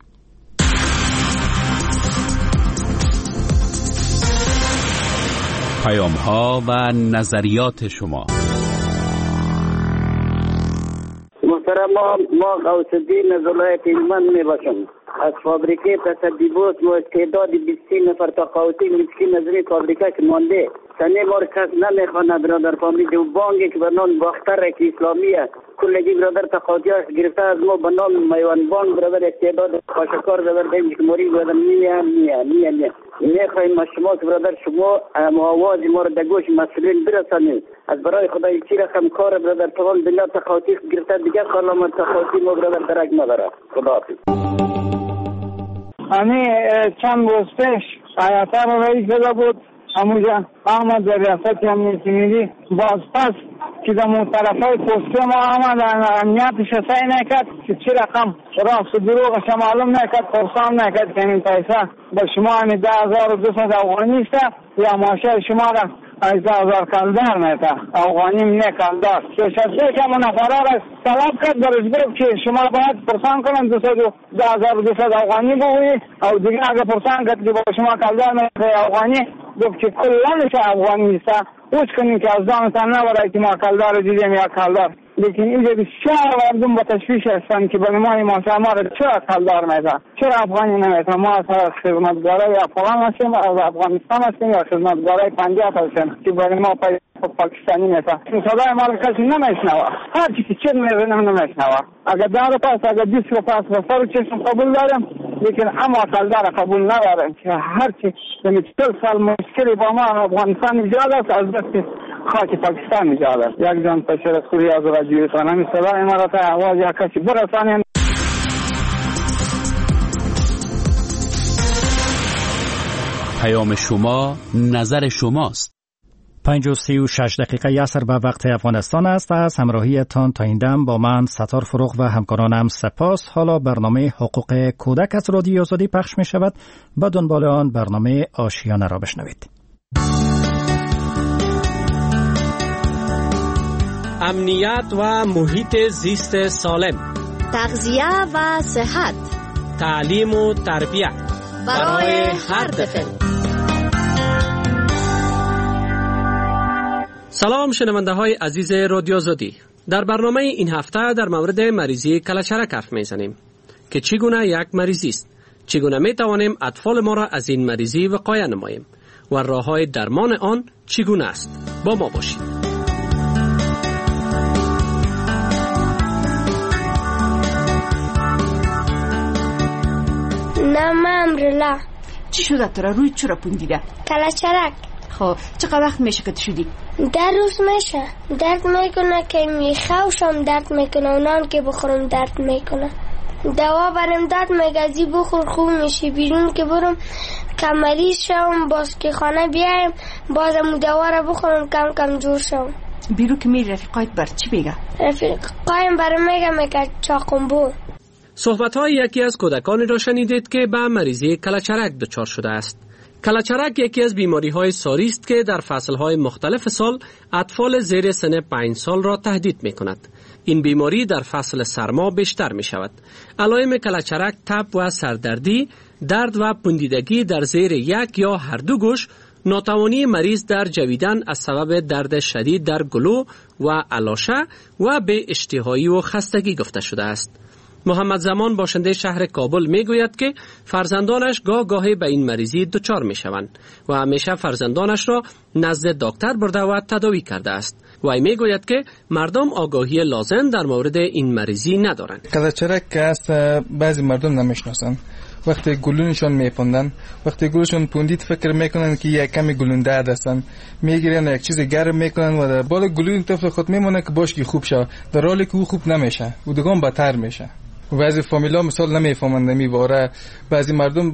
پیام‌ها و نظریات شما. محترم ما غوث الدین از ولایت هلمند میباشم. از فابریکه تصدیبات و استعداد بیست نفر تقاوتی مسکین از این فابریکه که مانده سنه بار کس نمیخوانه برادر فامیل و بانگی که به نام باختر که اسلامیه کلگی برادر تقاوتیاش گرفته از ما به نام میوان بانگ برادر استعداد خاشکار برادر دنج که موری برادر میه میه میه میه میخوایم از شما که برادر شما آواز ما را در گوش مسئولین برسانید. از برای خدای چی رقم کار برادر تمام دنیا تخاطی گرفته، دیگر خالمان تخاطی ما برادر درک نداره. خداحافظ. امی چند روز پیش آیاتا را رئیس داده بود همونجا احمد در ریاست امنیتی ملی. باز پس که در اون طرفای پسته ما آمد امنیتش سعی نکرد که چی رقم راست و دروغش معلوم نکرد، پرسان نکرد که این پیسه با شما همی ده هزار و دوست افغانی است یا ماشه شما را از ده هزار کلدار میده افغانی منه کلدار شده که من نفره را طلب کرد برش گفت که شما باید پرسان کنن ده هزار و دوست افغانی بگویی او دیگه اگه پرسان کرد که با شما کلدار میده افغانی گفت که کلانش افغانی نیست. اوچ کنیم که از دانتان نبرای که ما کلدار دیدیم یا کلدار، لیکن اینجا بسیار مردم با تشویش هستن که بنمای ما شما را چرا کلدار میده، چرا افغانی نمیده. ما از خدمتگارای افغان هستیم، از افغانستان هستیم یا خدمتگارای پنجاب هستیم که برای ما پاکستانی میده. این صدای ما را کسی نمیشنوه، هر چی که چه میده نمیشنوه. اگر دار پاس اگر بیست رو پاس و سر چشم قبول داریم، لیکن اما کلدار قبول نداریم که هر چی یعنی چهل سال مشکلی با ما افغانستان ایجاد است از دست خاک پاکستان ایجاد است. یک جان پشر خوری از راجوی خانمی صدای ما را تا آواز یا کسی برسانیم. پیام شما نظر شماست. پنج و سی و شش دقیقه عصر به وقت افغانستان است. از همراهی تان تا این دم با من ستار فروغ و همکارانم سپاس. حالا برنامه حقوق کودک از رادیو آزادی پخش می شود. با دنبال آن برنامه آشیانه را بشنوید. امنیت و محیط زیست سالم، تغذیه و صحت، تعلیم و تربیت برای هر طفل. سلام شنونده های عزیز رادیو آزادی. در برنامه این هفته در مورد مریضی کلچرک حرف میزنیم که چگونه یک مریضی است، چگونه می توانیم اطفال ما را از این مریضی وقایه نماییم و راه های درمان آن چگونه است. با ما باشید. نه من امرلا. چی شده تو را؟ روی چرا پوندیده؟ کلچرک. خب چقدر وقت میشه که تو شدی؟ در روز میشه. درد میکنه که میخوشم درد میکنه، اونان که بخورم درد میکنه. دوا برم داد مگزی بخور خوب میشی. بیرون که برم کمری شم، باز که خانه بیایم بازم دوا را بخورم کم کم جور شم. بیرون که میری رفیقایت بر چی بگه؟ رفیقایم برم میگه میگه چاقم بور. صحبت های یکی از کودکانی را شنیدید که به مریضی کلچرک دچار شده است. کلچرک یکی از بیماری های ساری است که در فصل های مختلف سال اطفال زیر سن پنج سال را تهدید می کند. این بیماری در فصل سرما بیشتر می شود. علائم کلچرک تب و سردردی، درد و پوندیدگی در زیر یک یا هر دو گوش، ناتوانی مریض در جویدن از سبب درد شدید در گلو و الاشه و به اشتهایی و خستگی گفته شده است. محمد زمان باشنده شهر کابل می گوید که فرزندانش گاه گاهی به این مریضی دچار می شوند و همیشه فرزندانش را نزد دکتر برده و تداوی کرده است. و می گوید که مردم آگاهی لازم در مورد این مریضی ندارند. کلچرک که است بعضی مردم نمیشناسن. وقتی گلونشون میپوندن، وقتی گلونشون پوندید فکر میکنن که یک کمی گلون درد هستن، میگیرن یک چیز گرم میکنن و در بالا گلون طفل خود میمونه که باش که خوب شه، در حالی که او خوب نمیشه و دگان بدتر میشه. بعضی فامیلا مثال نمیفهمند میباره. بعضی مردم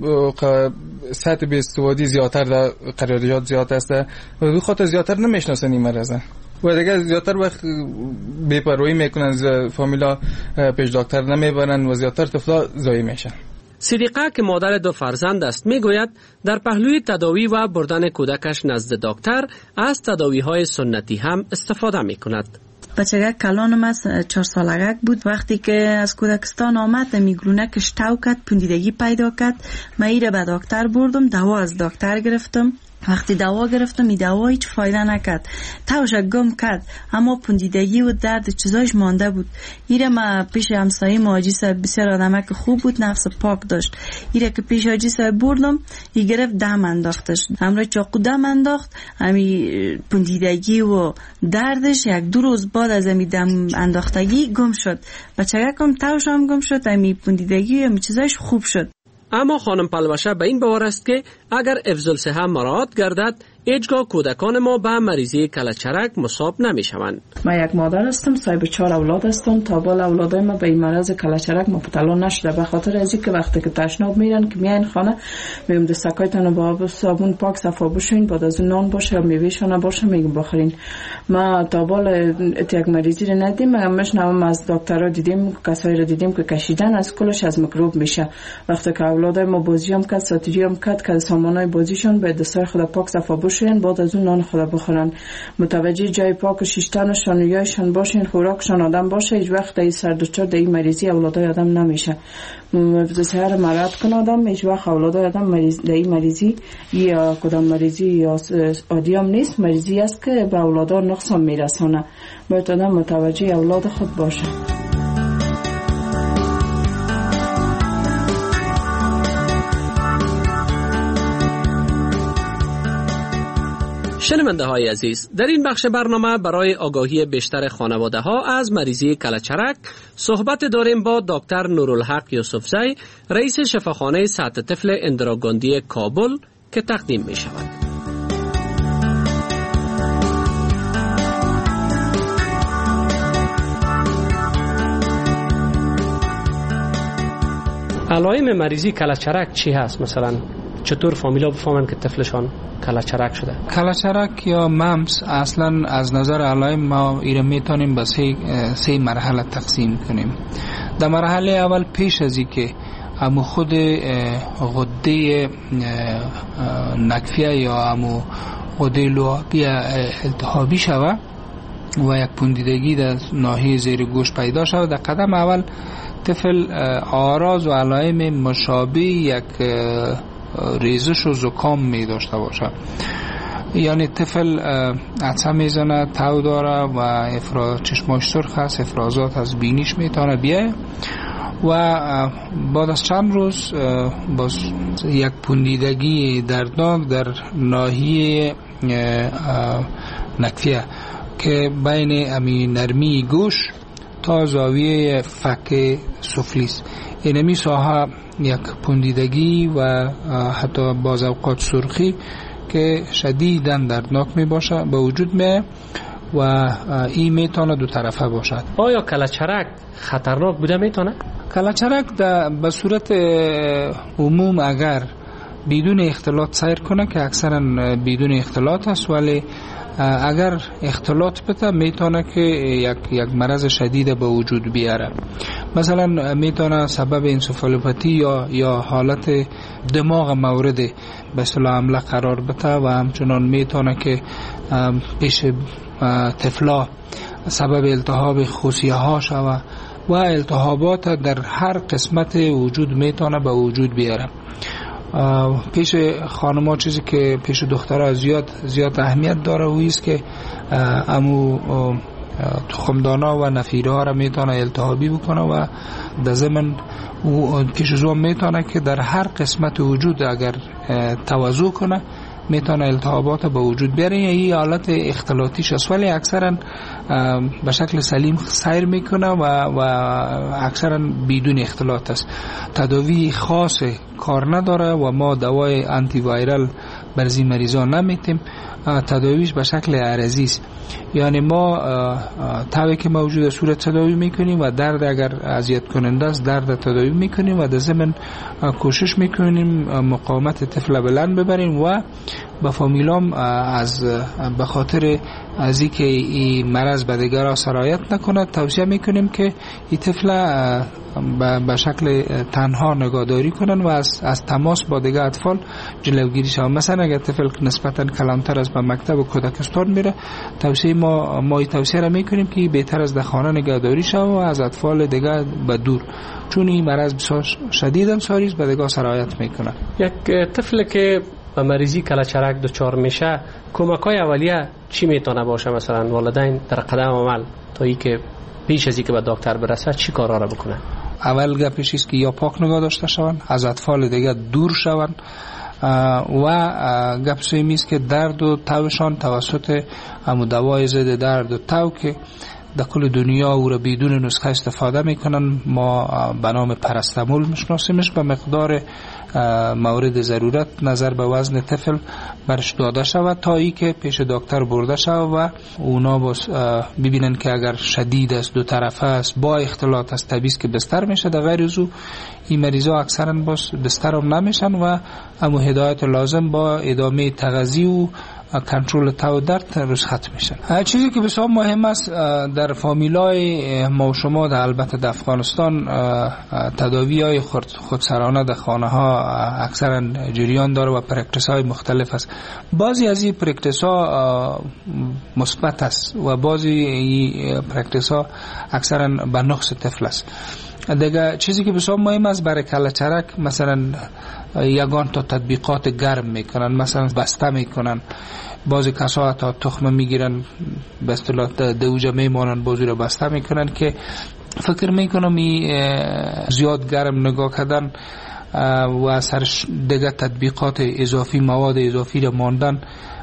سطح به استوادی زیادتر در قرارداد زیاد است و به خاطر زیادتر نمیشناسن این مرض و دیگه زیادتر وقت بی‌پروايی میکنن، فامیلا پیش دکتر نمیبرن و زیادتر طفلا ضایع میشن. صدیقه که مادر دو فرزند است میگوید در پهلوی تداوی و بردن کودکش نزد دکتر از تداوی‌های سنتی هم استفاده میکند. بچگک کلانم از چهار سالگک بود. وقتی که از کودکستان آمد میگرونکش تاو کرد، پوندیدگی پیدا کرد. من ایره به دکتر بردم، دوا از دکتر گرفتم. وقتی دوا گرفتم این دوا هیچ فایده نکرد، تاوش گم کرد، اما پوندیدگی و درد چیزایش مانده بود. ایره ما پیش همسایه حاجی صاحب، بسیار آدمک خوب بود، نفس پاک داشت. ایره که پیش حاجی صاحب بردم، ای گرفت دم انداختش، همراه چاقو دم انداخت. همی پوندیدگی و دردش یک دو روز بعد از همی دم انداختگی گم شد. بچگکم تاوش هم گم شد، همی پوندیدگی و همی چیزایش خوب شد. اما خانم پلوشه به این باور است که اگر حفظ الصحه مراعات گردد هیچگاه کودکان ما به مریضی کلچرک مصاب نمی شوند. من یک مادر هستم، صاحب چهار اولاد هستم. تا بال اولادای ما به این مرض کلچرک مبتلا نشده، به خاطر از اینکه وقتی که تشناب میرن که میاین خانه میگم دستکایتون با آب و صابون پاک صفا بشوین، بعد از نان باشه میوهشون باشه میگم بخورین. ما تا بال یک مریضی رو ندیدیم، مش نام از دکترها دیدیم، کسایی رو دیدیم که کشیدن از کلش از میکروب میشه. وقتی که اولادای ما بازی هم کرد، ساتیری هم کرد که سامانای بازیشون به دستای خود پاک صفا بشوین، بعد از اون نان خود بخورن. متوجه جای پاک و شیشتنشان و یایشان باشین، خوراکشان آدم باشه، هیچ وقت این سر دچار این مریضی اولادای آدم نمیشه. بسیار مراد کن آدم، هیچ وقت اولادای آدم مریض این مریضی یا کدام مریضی یا عادی هم نیست، مریضی است که به اولادا نقصان میرسانه. باید آدم متوجه اولاد خود باشه. شنونده های عزیز، در این بخش برنامه برای آگاهی بیشتر خانواده ها از مریضی کلچرک صحبت داریم با دکتر نورالحق یوسفزی، رئیس شفاخانه سطح طفل اندراگاندی کابل که تقدیم می شود. علائم مریضی کلچرک چی هست؟ مثلا چطور فامیلا بفهمن که طفلشان کلچرک شده؟ کلچرک یا ممس اصلا از نظر علائم ما ایره میتونیم به سه, سه مرحله تقسیم کنیم. در مرحله اول پیش از این که امو خود غده نکفیه یا امو غده لعابی التهابی شود و یک پوندیدگی در ناحیه زیر گوش پیدا شود، در قدم اول طفل آراز و علائم مشابه یک ریزش و زکام می داشته باشه، یعنی طفل عطسه میزنه، تاو داره و افراز چشماش سرخ است، افرازات از بینیش میتونه بیایه و بعد از چند روز باز یک پوندیدگی دردناک در ناحیه نکفیه که بین امی نرمی گوش تا زاویه فک سفلی است. اینمی ساحه یک پوندیدگی و حتی باز اوقات سرخی که شدیداً دردناک می باشه به وجود می و این میتونه دو طرفه باشد. آیا کلچرک خطرناک بوده میتونه؟ کلچرک به صورت عموم اگر بدون اختلاط سیر کنه که اکثرا بدون اختلاط است، ولی اگر اختلاط بده میتونه که یک یک مرض شدید به وجود بیاره. مثلا میتونه سبب انسفالوپاتی یا یا حالت دماغ مورد به اصطلاح حمله قرار بده و همچنان میتونه که پیش طفلا سبب التهاب خوسیه ها شود و التهابات در هر قسمت وجود میتونه به وجود بیاره. پیش خانم‌ها چیزی که پیش دخترها زیاد زیاد اهمیت داره و ایست که امو تخمدانا و نفیره ها را میتونه التهابی بکنه و در ضمن پیش زوم میتونه که در هر قسمت وجود اگر توزع کنه میتونه التهابات به وجود بیاره. این حالت اختلاطیش است، ولی اکثرا به شکل سلیم سیر میکنه و و اکثرا بدون اختلاط است. تداوی خاص کار نداره و ما دوای آنتی وایرال بر این مریضا نمیتیم. تداویش به شکل عرضی است، یعنی ما تاوی که موجود صورت تداوی میکنیم و درد اگر اذیت کننده است درد تداوی میکنیم و در ضمن کوشش میکنیم مقاومت طفل بلند ببریم و با فامیلام از به خاطر از اینکه این مرض به دیگران سرایت نکنه توصیه میکنیم که این طفل به شکل تنها نگهداری کنن و از از تماس با دیگر اطفال جلوگیری شود. مثلا اگر طفل نسبتا کلانتر از به مکتب و کودکستان میره، توصیه ما ما توصیه را میکنیم که بهتر از در خانه نگهداری شود و از اطفال دیگر به دور، چون این مرض بسیار شدید هم ساریز به دیگر سرایت میکنه. یک طفل که به مریضی کلچرک دچار میشه کمک‌های اولیه چی میتونه باشه؟ مثلا والدین در قدم عمل تا ای که پیش از اینکه به دکتر برسه چی کارا را بکنه؟ اول گپش است که یا پاک نگاه داشته شوند، از اطفال دیگه دور شوند و گپ سومی است که درد و توشان توسط همون دوای ضد درد و تو که در کل دنیا او را بدون نسخه استفاده میکنن، ما به نام پرستامول میشناسیمش، به مقدار مورد ضرورت نظر به وزن طفل برش داده شود تا ای که پیش دکتر برده شود و اونا باز ببینن که اگر شدید است، دو طرفه است، با اختلاط است، طبیعی که بستر میشه. در غیر از او این مریضا اکثرا باز بستر هم نمیشن و امو هدایت لازم با ادامه تغذیه و کنترل تو درد رخصت میشن. چیزی که بسیار مهم است در فامیلای ما و شما در البته در افغانستان تداوی های خودسرانه در خانه ها اکثرا جریان داره و پرکتیس های مختلف است. بعضی از این پرکتیس ها مثبت است و بعضی پرکتیس ها اکثرا به نقص طفل است. دیگه چیزی که بسیار مهم است برای کلهچرک مثلا یگان تا تطبیقات گرم میکنن، مثلا بسته میکنن. بعضی کسا تا تخمه میگیرن به اصطلاح دوجه میمانن، بعضی رو بسته میکنن که فکر میکنم این زیاد گرم نگاه کردن و سرش دیگه تطبیقات اضافی، مواد اضافی رو ماندن،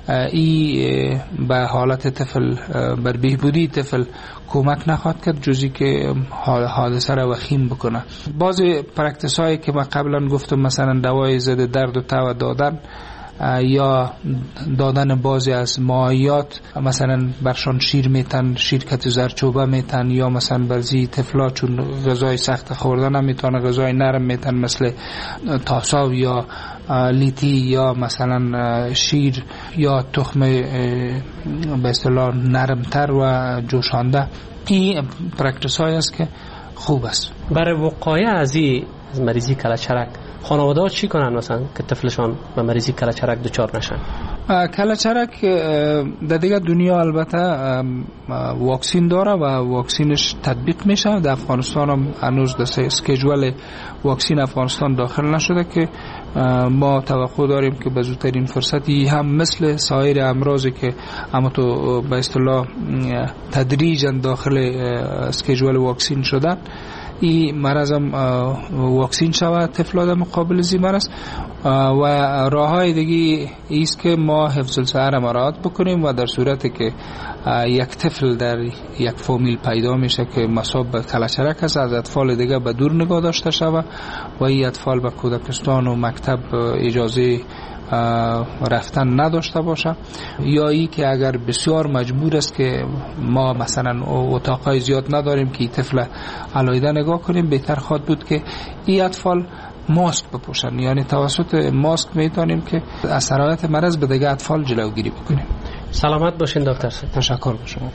ای به حالت طفل، بر بهبودی طفل کمک نخواهد کرد جزی که حادثه را وخیم بکنه. بعضی پرکتیس هایی که من قبلا گفتم مثلا دوای ضد درد و تب دادن یا دادن بعضی از مایعات، مثلا برشان شیر میتن، شیرکت زرچوبه میتن، یا مثلا برزی طفلا چون غذای سخت خوردن نمیتونه غذای نرم میتن مثل تاساو یا لیتی یا مثلا شیر یا تخم به اصطلاح نرمتر و جوشانده. این پرکتیس های است که خوب است. برای وقایع از این مریضی کلهچرک خانواده ها چی کنن مثلا که طفلشان به مریضی کلهچرک دچار نشن؟ کلهچرک در دیگه دنیا البته واکسین داره و واکسینش تطبیق میشه. در افغانستان هم هنوز در اسکیجول واکسین افغانستان داخل نشده که ما توقع داریم که به زودترین فرصتی هم مثل سایر امراضی که اما تو به اصطلاح تدریجا داخل اسکیجول واکسین شدن، این مرض هم واکسین شود طفلان در مقابل زی مرض. و راه های دیگه ایست که ما حفظ الصحه مراعات بکنیم و در صورتی که یک طفل در یک فامیل پیدا میشه که مصاب به کلهچرک است، از اطفال دیگه به دور نگاه داشته شود و این اطفال به کودکستان و مکتب اجازه رفتن نداشته باشه، یا ای که اگر بسیار مجبور است که ما مثلا اتاقای زیاد نداریم که طفل علایده نگاه کنیم، بهتر خواهد بود که این اطفال ماسک بپوشن. یعنی توسط ماسک میتونیم که از سرایت مرض به دیگه اطفال جلوگیری بکنیم. سلامت باشین دکتر. تشکر به شما.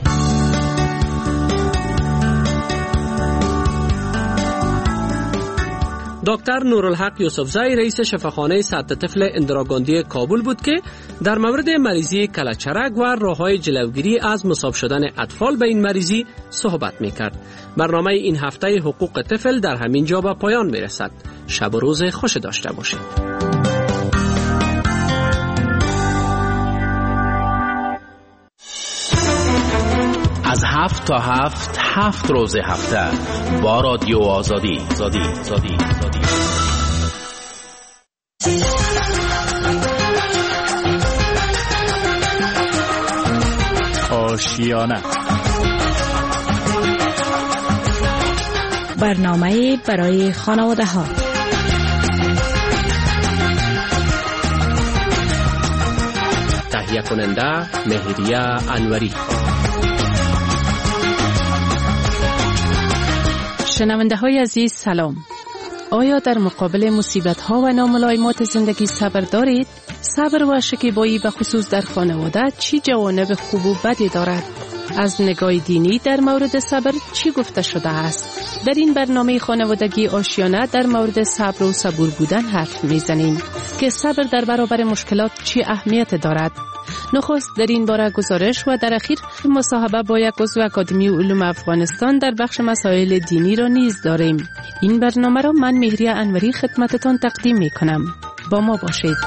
دکتر نورالحق یوسفزئی رئیس شفاخانه سطح طفل اندراگاندی کابل بود که در مورد مریضی کلهچرک و راه‌های جلوگیری از مصاب شدن اطفال به این مریضی صحبت می‌کرد. برنامه این هفته حقوق طفل در همین جا به پایان می‌رسد. شب و روز خوش داشته باشید. از هفت تا هفت هفت روز هفته با رادیو آزادی زادی زادی زادی آشیانه، برنامه برای خانواده ها. تهیه کننده مهریه انوری. شنونده های عزیز سلام. آیا در مقابل مصیبت ها و ناملایمات زندگی صبر دارید؟ صبر و شکیبایی به خصوص در خانواده چی جوانب خوب و بدی دارد؟ از نگاه دینی در مورد صبر چی گفته شده است؟ در این برنامه خانوادگی آشیانه در مورد صبر و صبور بودن حرف میزنیم که صبر در برابر مشکلات چی اهمیت دارد. نخست در این باره گزارش و در اخیر مصاحبه با یک عضو اکادمی علوم افغانستان در بخش مسائل دینی را نیز داریم. این برنامه را من مهریه انوری خدمتتان تقدیم می کنم. با ما باشید.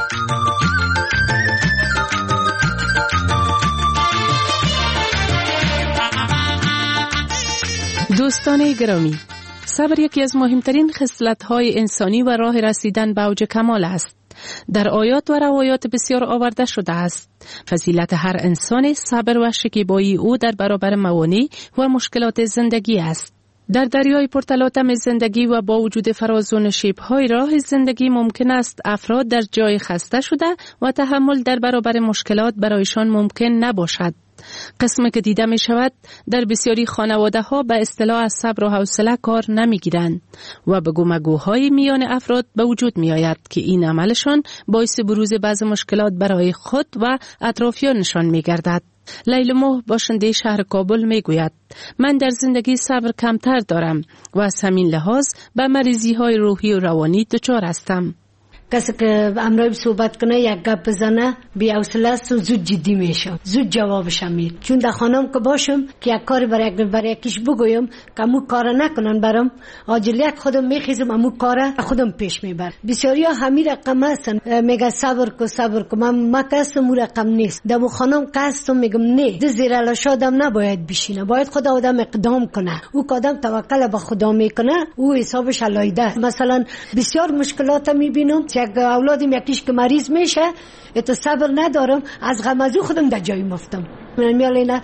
دوستان گرامی، صبر یکی از مهمترین خصلت‌های انسانی و راه رسیدن به اوج کمال است. در آیات و روایات بسیار آورده شده است. فضیلت هر انسان صبر و شکیبایی او در برابر موانع و مشکلات زندگی است. در دریای پرتلاطم زندگی و با وجود فراز و نشیب‌های راه زندگی ممکن است افراد در جای خسته شده و تحمل در برابر مشکلات برایشان ممکن نباشد. قسمی که دیده می شود در بسیاری خانواده ها به اصطلاح از صبر و حوصله کار نمی گیرند و به گفتگوهای میان افراد به وجود می آید که این عملشان باعث بروز بعض مشکلات برای خود و اطرافیانشان می گردد. لیلا موح باشنده شهر کابل می گوید من در زندگی صبر کمتر دارم و از همین لحاظ به مریضی های روحی و روانی دچار هستم. کسی که امروز صحبت کنه یک گپ بزنه بی حوصله است و زود جدی میشم، زود جوابش میدم. چون در خانم که باشم که یک کاری برای یک برای یکیش بگویم که امو کار نکنن برام عاجلیت خودم میخیزم امو کار خودم پیش میبر. بسیاری ها همین رقم هستن میگه صبر کو صبر کو من ما کسم اون رقم نیست. دمو خانم کسم میگم نه ده زیر لاشادم نباید بشینه، باید خدا آدم اقدام کنه. او که آدم توکل به خدا میکنه او حسابش علایده. مثلا بسیار مشکلات میبینم یک اولادم یکیش که مریض میشه ات صبر ندارم از غم از خودم در جای مفتم. من میالینا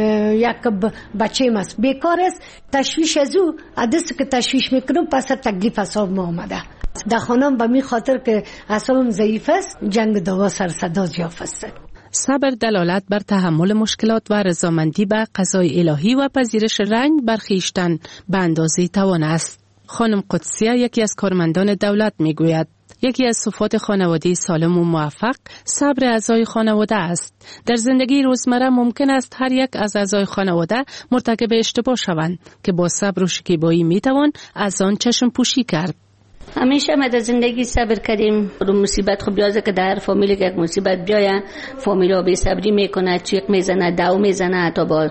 یک بچه ماست بیکار است تشویش از او عدس که تشویش میکنم پس تکلیف حساب ما آمده. در خانم به می خاطر که حسابم ضعیف است جنگ دوا سر صدا زیاف است. صبر دلالت بر تحمل مشکلات و رضامندی به قضای الهی و پذیرش رنج بر خویشتن به اندازه توان است. خانم قدسیه یکی از کارمندان دولت میگوید یکی از صفات خانواده سالم و موفق صبر اعضای خانواده است. در زندگی روزمره ممکن است هر یک از اعضای خانواده مرتکب اشتباه شوند که با صبر و شکیبایی میتوان از آن چشم پوشی کرد. همیشه ما در زندگی صبر کردیم. رو مصیبت خب بیازه که در فامیل که یک مصیبت بیاید فامیلا بی صبری میکنه، چیق میزنه، داو میزنه، تا با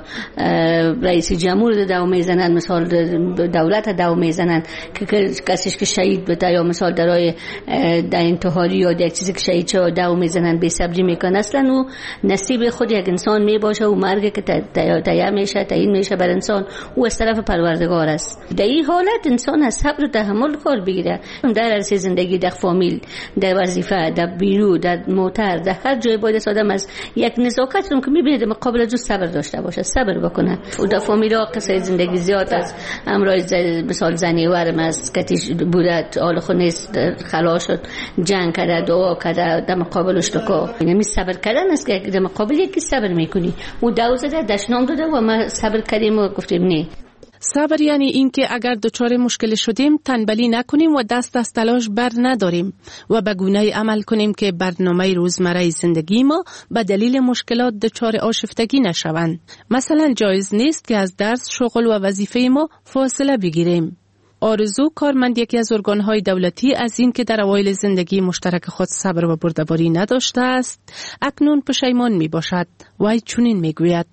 رئیس جمهور داو میزنن، مثال دولت داو میزنن که کسیش که شهید بده یا مثال درای در انتحاری یا یک چیزی که شهید شو داو میزنن بی صبری میکنه. اصلا او نصیب خود یک انسان میباشه و مرگ که تیار میشه تعیین میشه بر انسان او از طرف پروردگار است. در این حالت انسان از صبر و تحمل کار بگیره. در عرصه زندگی، در فامیل، در وظیفه، در بیرو، در موتر، در هر جای باید آدم از یک نزاکت رو که میبینید مقابل از صبر داشته باشه، صبر بکنه. و در فامیل ها قصه زندگی زیاد از امروز مثال زنیورم از کتیش بوده حال خود نیست خلاص شد جنگ کرده دعا کرده در مقابلش دکا. یعنی صبر کردن است که در مقابل یکی صبر میکنی و دوزه ده دشنام داده و ما صبر کردیم و گفتیم نه. صبر یعنی اینکه اگر دچار مشکل شدیم تنبلی نکنیم و دست از تلاش بر نداریم و به گونه‌ای عمل کنیم که برنامه روزمره زندگی ما به دلیل مشکلات دچار آشفتگی نشوند. مثلا جایز نیست که از درس، شغل و وظیفه ما فاصله بگیریم. آرزو کارمند یکی از ارگان‌های دولتی از این که در اوایل زندگی مشترک خود صبر و بردباری نداشته است اکنون پشیمان می باشد. وی چنین می گوید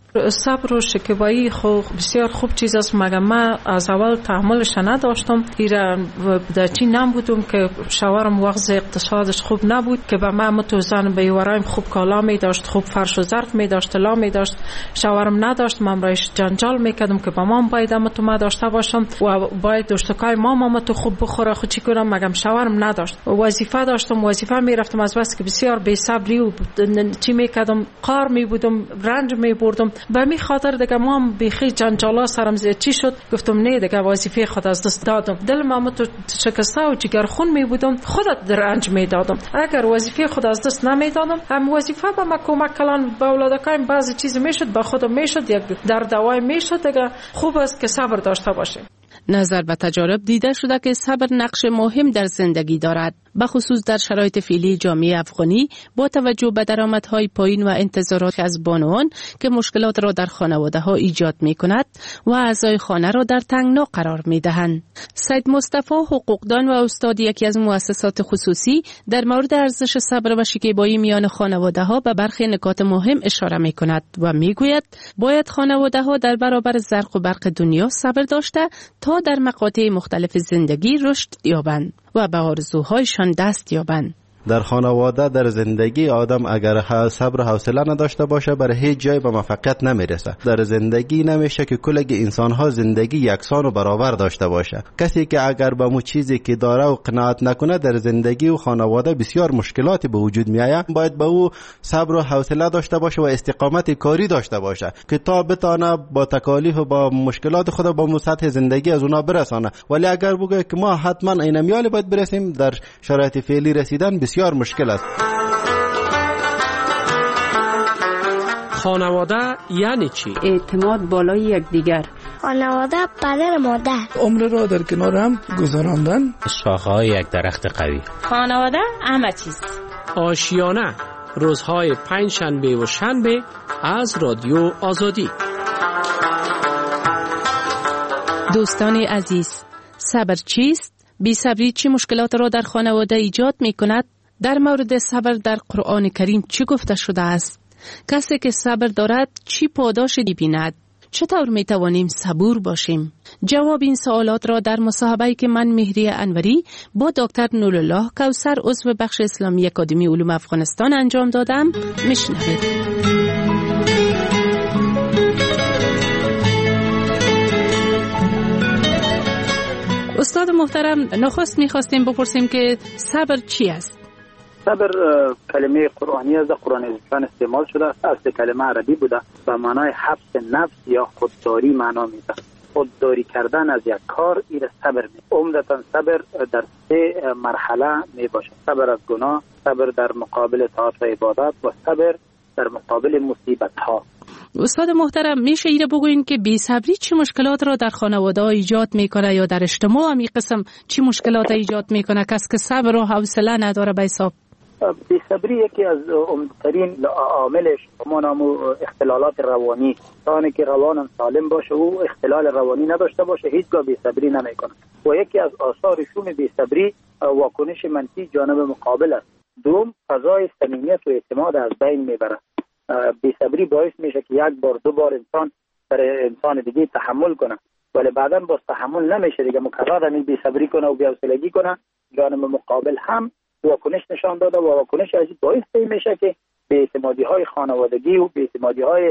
صبر و شکیبایی خو بسیار خوب چیز است، مگر من از اول تحملش نداشتم. ایرا در چی نبودم که شوهرم وضع اقتصادش خوب نبود که به من متوزن به یورایم خوب کالا می داشت، خوب فرش و ظرف می داشت، طلا می داشت. شوهرم نداشت، من برایش جنجال میکردم که با مام باید متو ما داشته باشم و باید داشتکای مام متو خوب بخوره خود چی کنم، مگم شوهرم نداشت. وظیفه داشتم، وظیفه میرفتم از بس که بسیار بی صبری و چی میکردم قار می بودم، رنج می بردم. به می خاطر دیگه ما بیخی جنجالا سرم زید چی شد، گفتم نه دیگه وظیفه خود از دست دادم. دل ما تو شکسته و جگر خون می بودم، خودت در رنج می دادم. اگر وظیفه خود از دست نمی دادم هم وظیفه به ما کمک کلان به اولادکایم بعضی چیز می شد، به خودم می شد، یک در دوای می شد. دیگه خوب است که صبر داشته باشیم. نظر به تجارب دیده شده که صبر نقش مهم در زندگی دارد، به خصوص در شرایط فعلی جامعه افغانی با توجه به درآمدهای پایین و انتظارات از بانوان که مشکلات را در خانواده ها ایجاد می کند و اعضای خانه را در تنگنا قرار می دهند. سید مصطفی حقوقدان و استاد یکی از مؤسسات خصوصی در مورد ارزش صبر و شکیبایی میان خانواده ها به برخی نکات مهم اشاره می کند و می گوید باید خانواده ها در برابر زرق و برق دنیا صبر داشته تا در مقاطع مختلف زندگی رشد یابند و به آرزوهایشان دست یابند. در خانواده در زندگی آدم اگر صبر و حوصله نداشته باشه برای هیچ جای به موفقیت نمیرسه. در زندگی نمیشه که کلگی انسان ها زندگی یکسان و برابر داشته باشه. کسی که اگر به مو چیزی که داره و قناعت نکنه در زندگی و خانواده بسیار مشکلاتی به وجود میآید. باید به او صبر و حوصله داشته باشه و استقامت کاری داشته باشه که تا بتونه با تکالیف و با مشکلات خود با مو سطح زندگی از اونا برسانه. ولی اگر بگه که ما حتما این میال باید برسیم، در شرایط فعلی رسیدن بسیار مشکل است. خانواده یعنی چی؟ اعتماد بالای یکدیگر. خانواده پدر مادر. عمر را در کنار هم گذراندن. شاخه‌های یک درخت قوی. خانواده همه چیز. آشیانه روزهای پنج شنبه و شنبه از رادیو آزادی. دوستان عزیز، صبر چیست؟ بی‌صبری چه مشکلات را در خانواده ایجاد می کند؟ در مورد صبر در قرآن کریم چی گفته شده است؟ کسی که صبر دارد چی پاداشی بیند؟ چطور می توانیم صبور باشیم؟ جواب این سوالات را در مصاحبه‌ای که من مهری انوری با دکتر نورالله کوثر عضو بخش اسلامی اکادمی علوم افغانستان انجام دادم میشنوید. استاد محترم، نخست میخواستیم بپرسیم که صبر چی است؟ صبر کلمه قرآنی از قرآن عزیزان استعمال شده است. اصل کلمه عربی بوده و معنای حبس نفس یا خودداری معنا میده. خودداری کردن از یک کار این صبر می. عمدتاً صبر در سه مرحله می باشد. صبر از گناه، صبر در مقابل طاعت و عبادت و صبر در مقابل مصیبت ها. استاد محترم، میشه ایره بگوین که بی‌صبری چه مشکلات را در خانواده ایجاد میکنه یا در اجتماع هم این قسم چه مشکلات ایجاد میکنه کسی که صبر و حوصله نداره به حساب؟ بی‌صبری یکی از عمدترین عاملش همون اختلالات روانی. انسانی که روانم سالم باشه و اختلال روانی نداشته باشه هیچگاه بی‌صبری نمیکنه. و یکی از آثار شوم بی‌صبری واکنش منفی جانب مقابل است. دوم، فضای صمیمیت و اعتماد از بین میبره. بی‌صبری باعث میشه که یک بار دو بار انسان برای انسان دیگه تحمل کنه، ولی بعداً باز تحمل نمیشه دیگه، مکرر همین بی‌صبری کنه و بی‌حوصلگی کنه. جانب مقابل هم واکنش نشان داده و واکنش از باعث میشه که بی‌اعتمادی‌های خانوادگی و بی‌اعتمادی‌های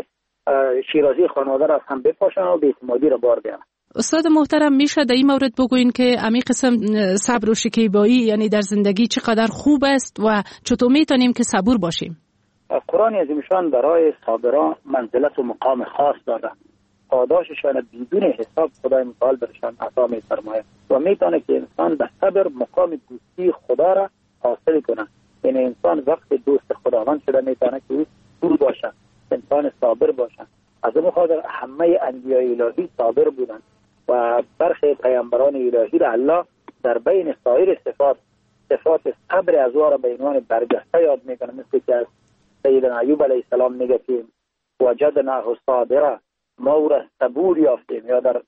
شیرازی خانواده را هم بپاشن و بی‌اعتمادی را بار بیارن. استاد محترم، میشه در این مورد بگوین که امی قسم صبر و شکیبایی یعنی در زندگی چقدر خوب است و چطور میتونیم که صبور باشیم؟ قرآن عظیمشان برای صابران منزلت و مقام خاص داده. پاداششان بدون حساب خدای متعال برشان عطا می‌فرماید و میتونه که انسان به صبر مقام دوستی خدا را حاصل کنه. یعنی انسان وقت دوست خداوند شده میتونه که دور باشه، انسان صابر باشه. از اون خاطر همه انبیاء الهی صابر بودند و برخی پیامبران الهی را الله در بین سایر صفات صفات صبر از او را به عنوان برجسته یاد میکنه. مثل که از سیدنا ایوب علیه السلام میگه که وجدناه صابرا، ما او را صبور یافتیم. یا در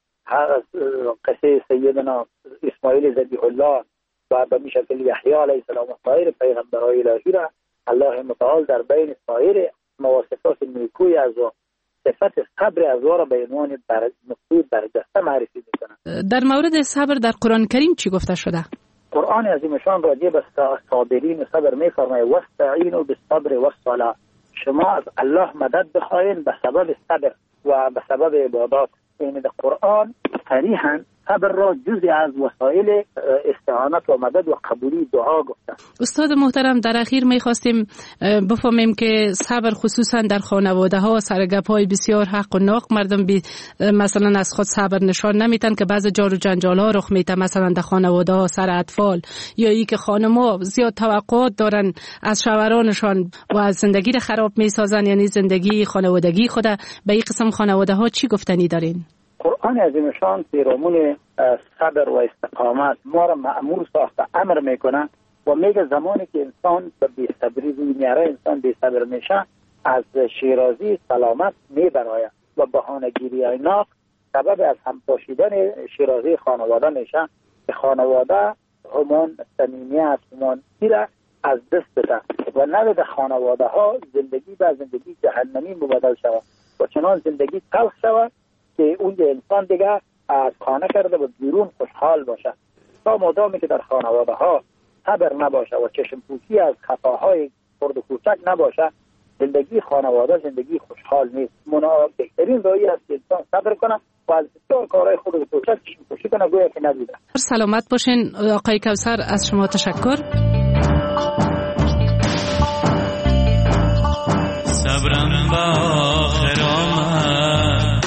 قصه سیدنا اسماعیل ذبیح الله و به این شکل یحیی علیه السلام و سایر پیغمبران الهی را الله متعال در بین سایر مواصفات نیکوی از او صفت صبر از او را به عنوان مقصود برجسته معرفی میکنه. در مورد صبر در قرآن کریم چی گفته شده؟ قرآن عظیمشان راجع به صابرین و صبر میفرماید واستعینوا بالصبر والصلاة. شما از الله مدد بخواین به سبب صبر و به سبب عبادات. یعنی در قرآن صریحاً صبر را جزئی از وسایل استعانت و مدد و قبولی دعا گفته. استاد محترم، در اخیر میخواستیم بفهمیم که صبر خصوصا در خانواده ها سرگپ های بسیار حق و ناق مردم بی مثلا از خود صبر نشان نمیتن که بعض جار و جنجال ها رخ میته، مثلا در خانواده ها سر اطفال یا ای که خانم‌ها زیاد توقعات دارن از شوهرانشان و از زندگی را خراب میسازن، یعنی زندگی خانوادگی خود. به این قسم خانواده ها چی گفتنی دارین؟ قرآن عظیمشان پیرامون صبر و استقامت ما را مأمور ساخته، امر میکنه و میگه زمانی که انسان به بی‌صبری روی میاره، انسان بی‌صبر میشه، از شیرازی سلامت میبراید و بهانه‌گیری ناق سبب از هم پاشیدن شیرازی خانواده میشه که خانواده همان صمیمیت همان را از دست بده و نباید خانواده ها زندگی به زندگی جهنمی مبادل شود و چنان زندگی تلخ شود که اونجا انسان دیگه از خانه کرده و بیرون خوشحال باشه. تا مادامی که در خانواده ها صبر نباشه و چشم پوشی از خطاهای خرد و کوچک نباشه، زندگی خانواده زندگی خوشحال نیست. منا بهترین راهی است که انسان صبر کنه و از بسیار کارهای خرد و کوچک چشم پوشی کنه گویا که نبوده. سلامت باشین آقای کوثر، از شما تشکر. صبرم با آخر آمد،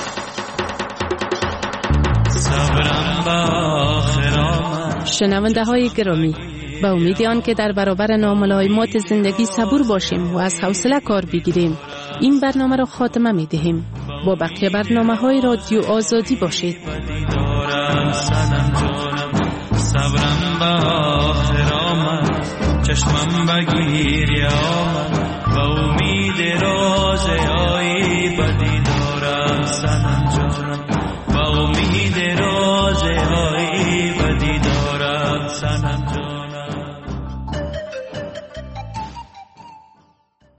صبرم با آخر آمد. شنونده های گرامی، با امید آن که در برابر ناملایمات زندگی صبور باشیم و از حوصله کار بگیریم، این برنامه را خاتمه می دهیم. با بقیه برنامه های رادیو آزادی باشید. صبرم با آخر آمد، چشمم بگیر یا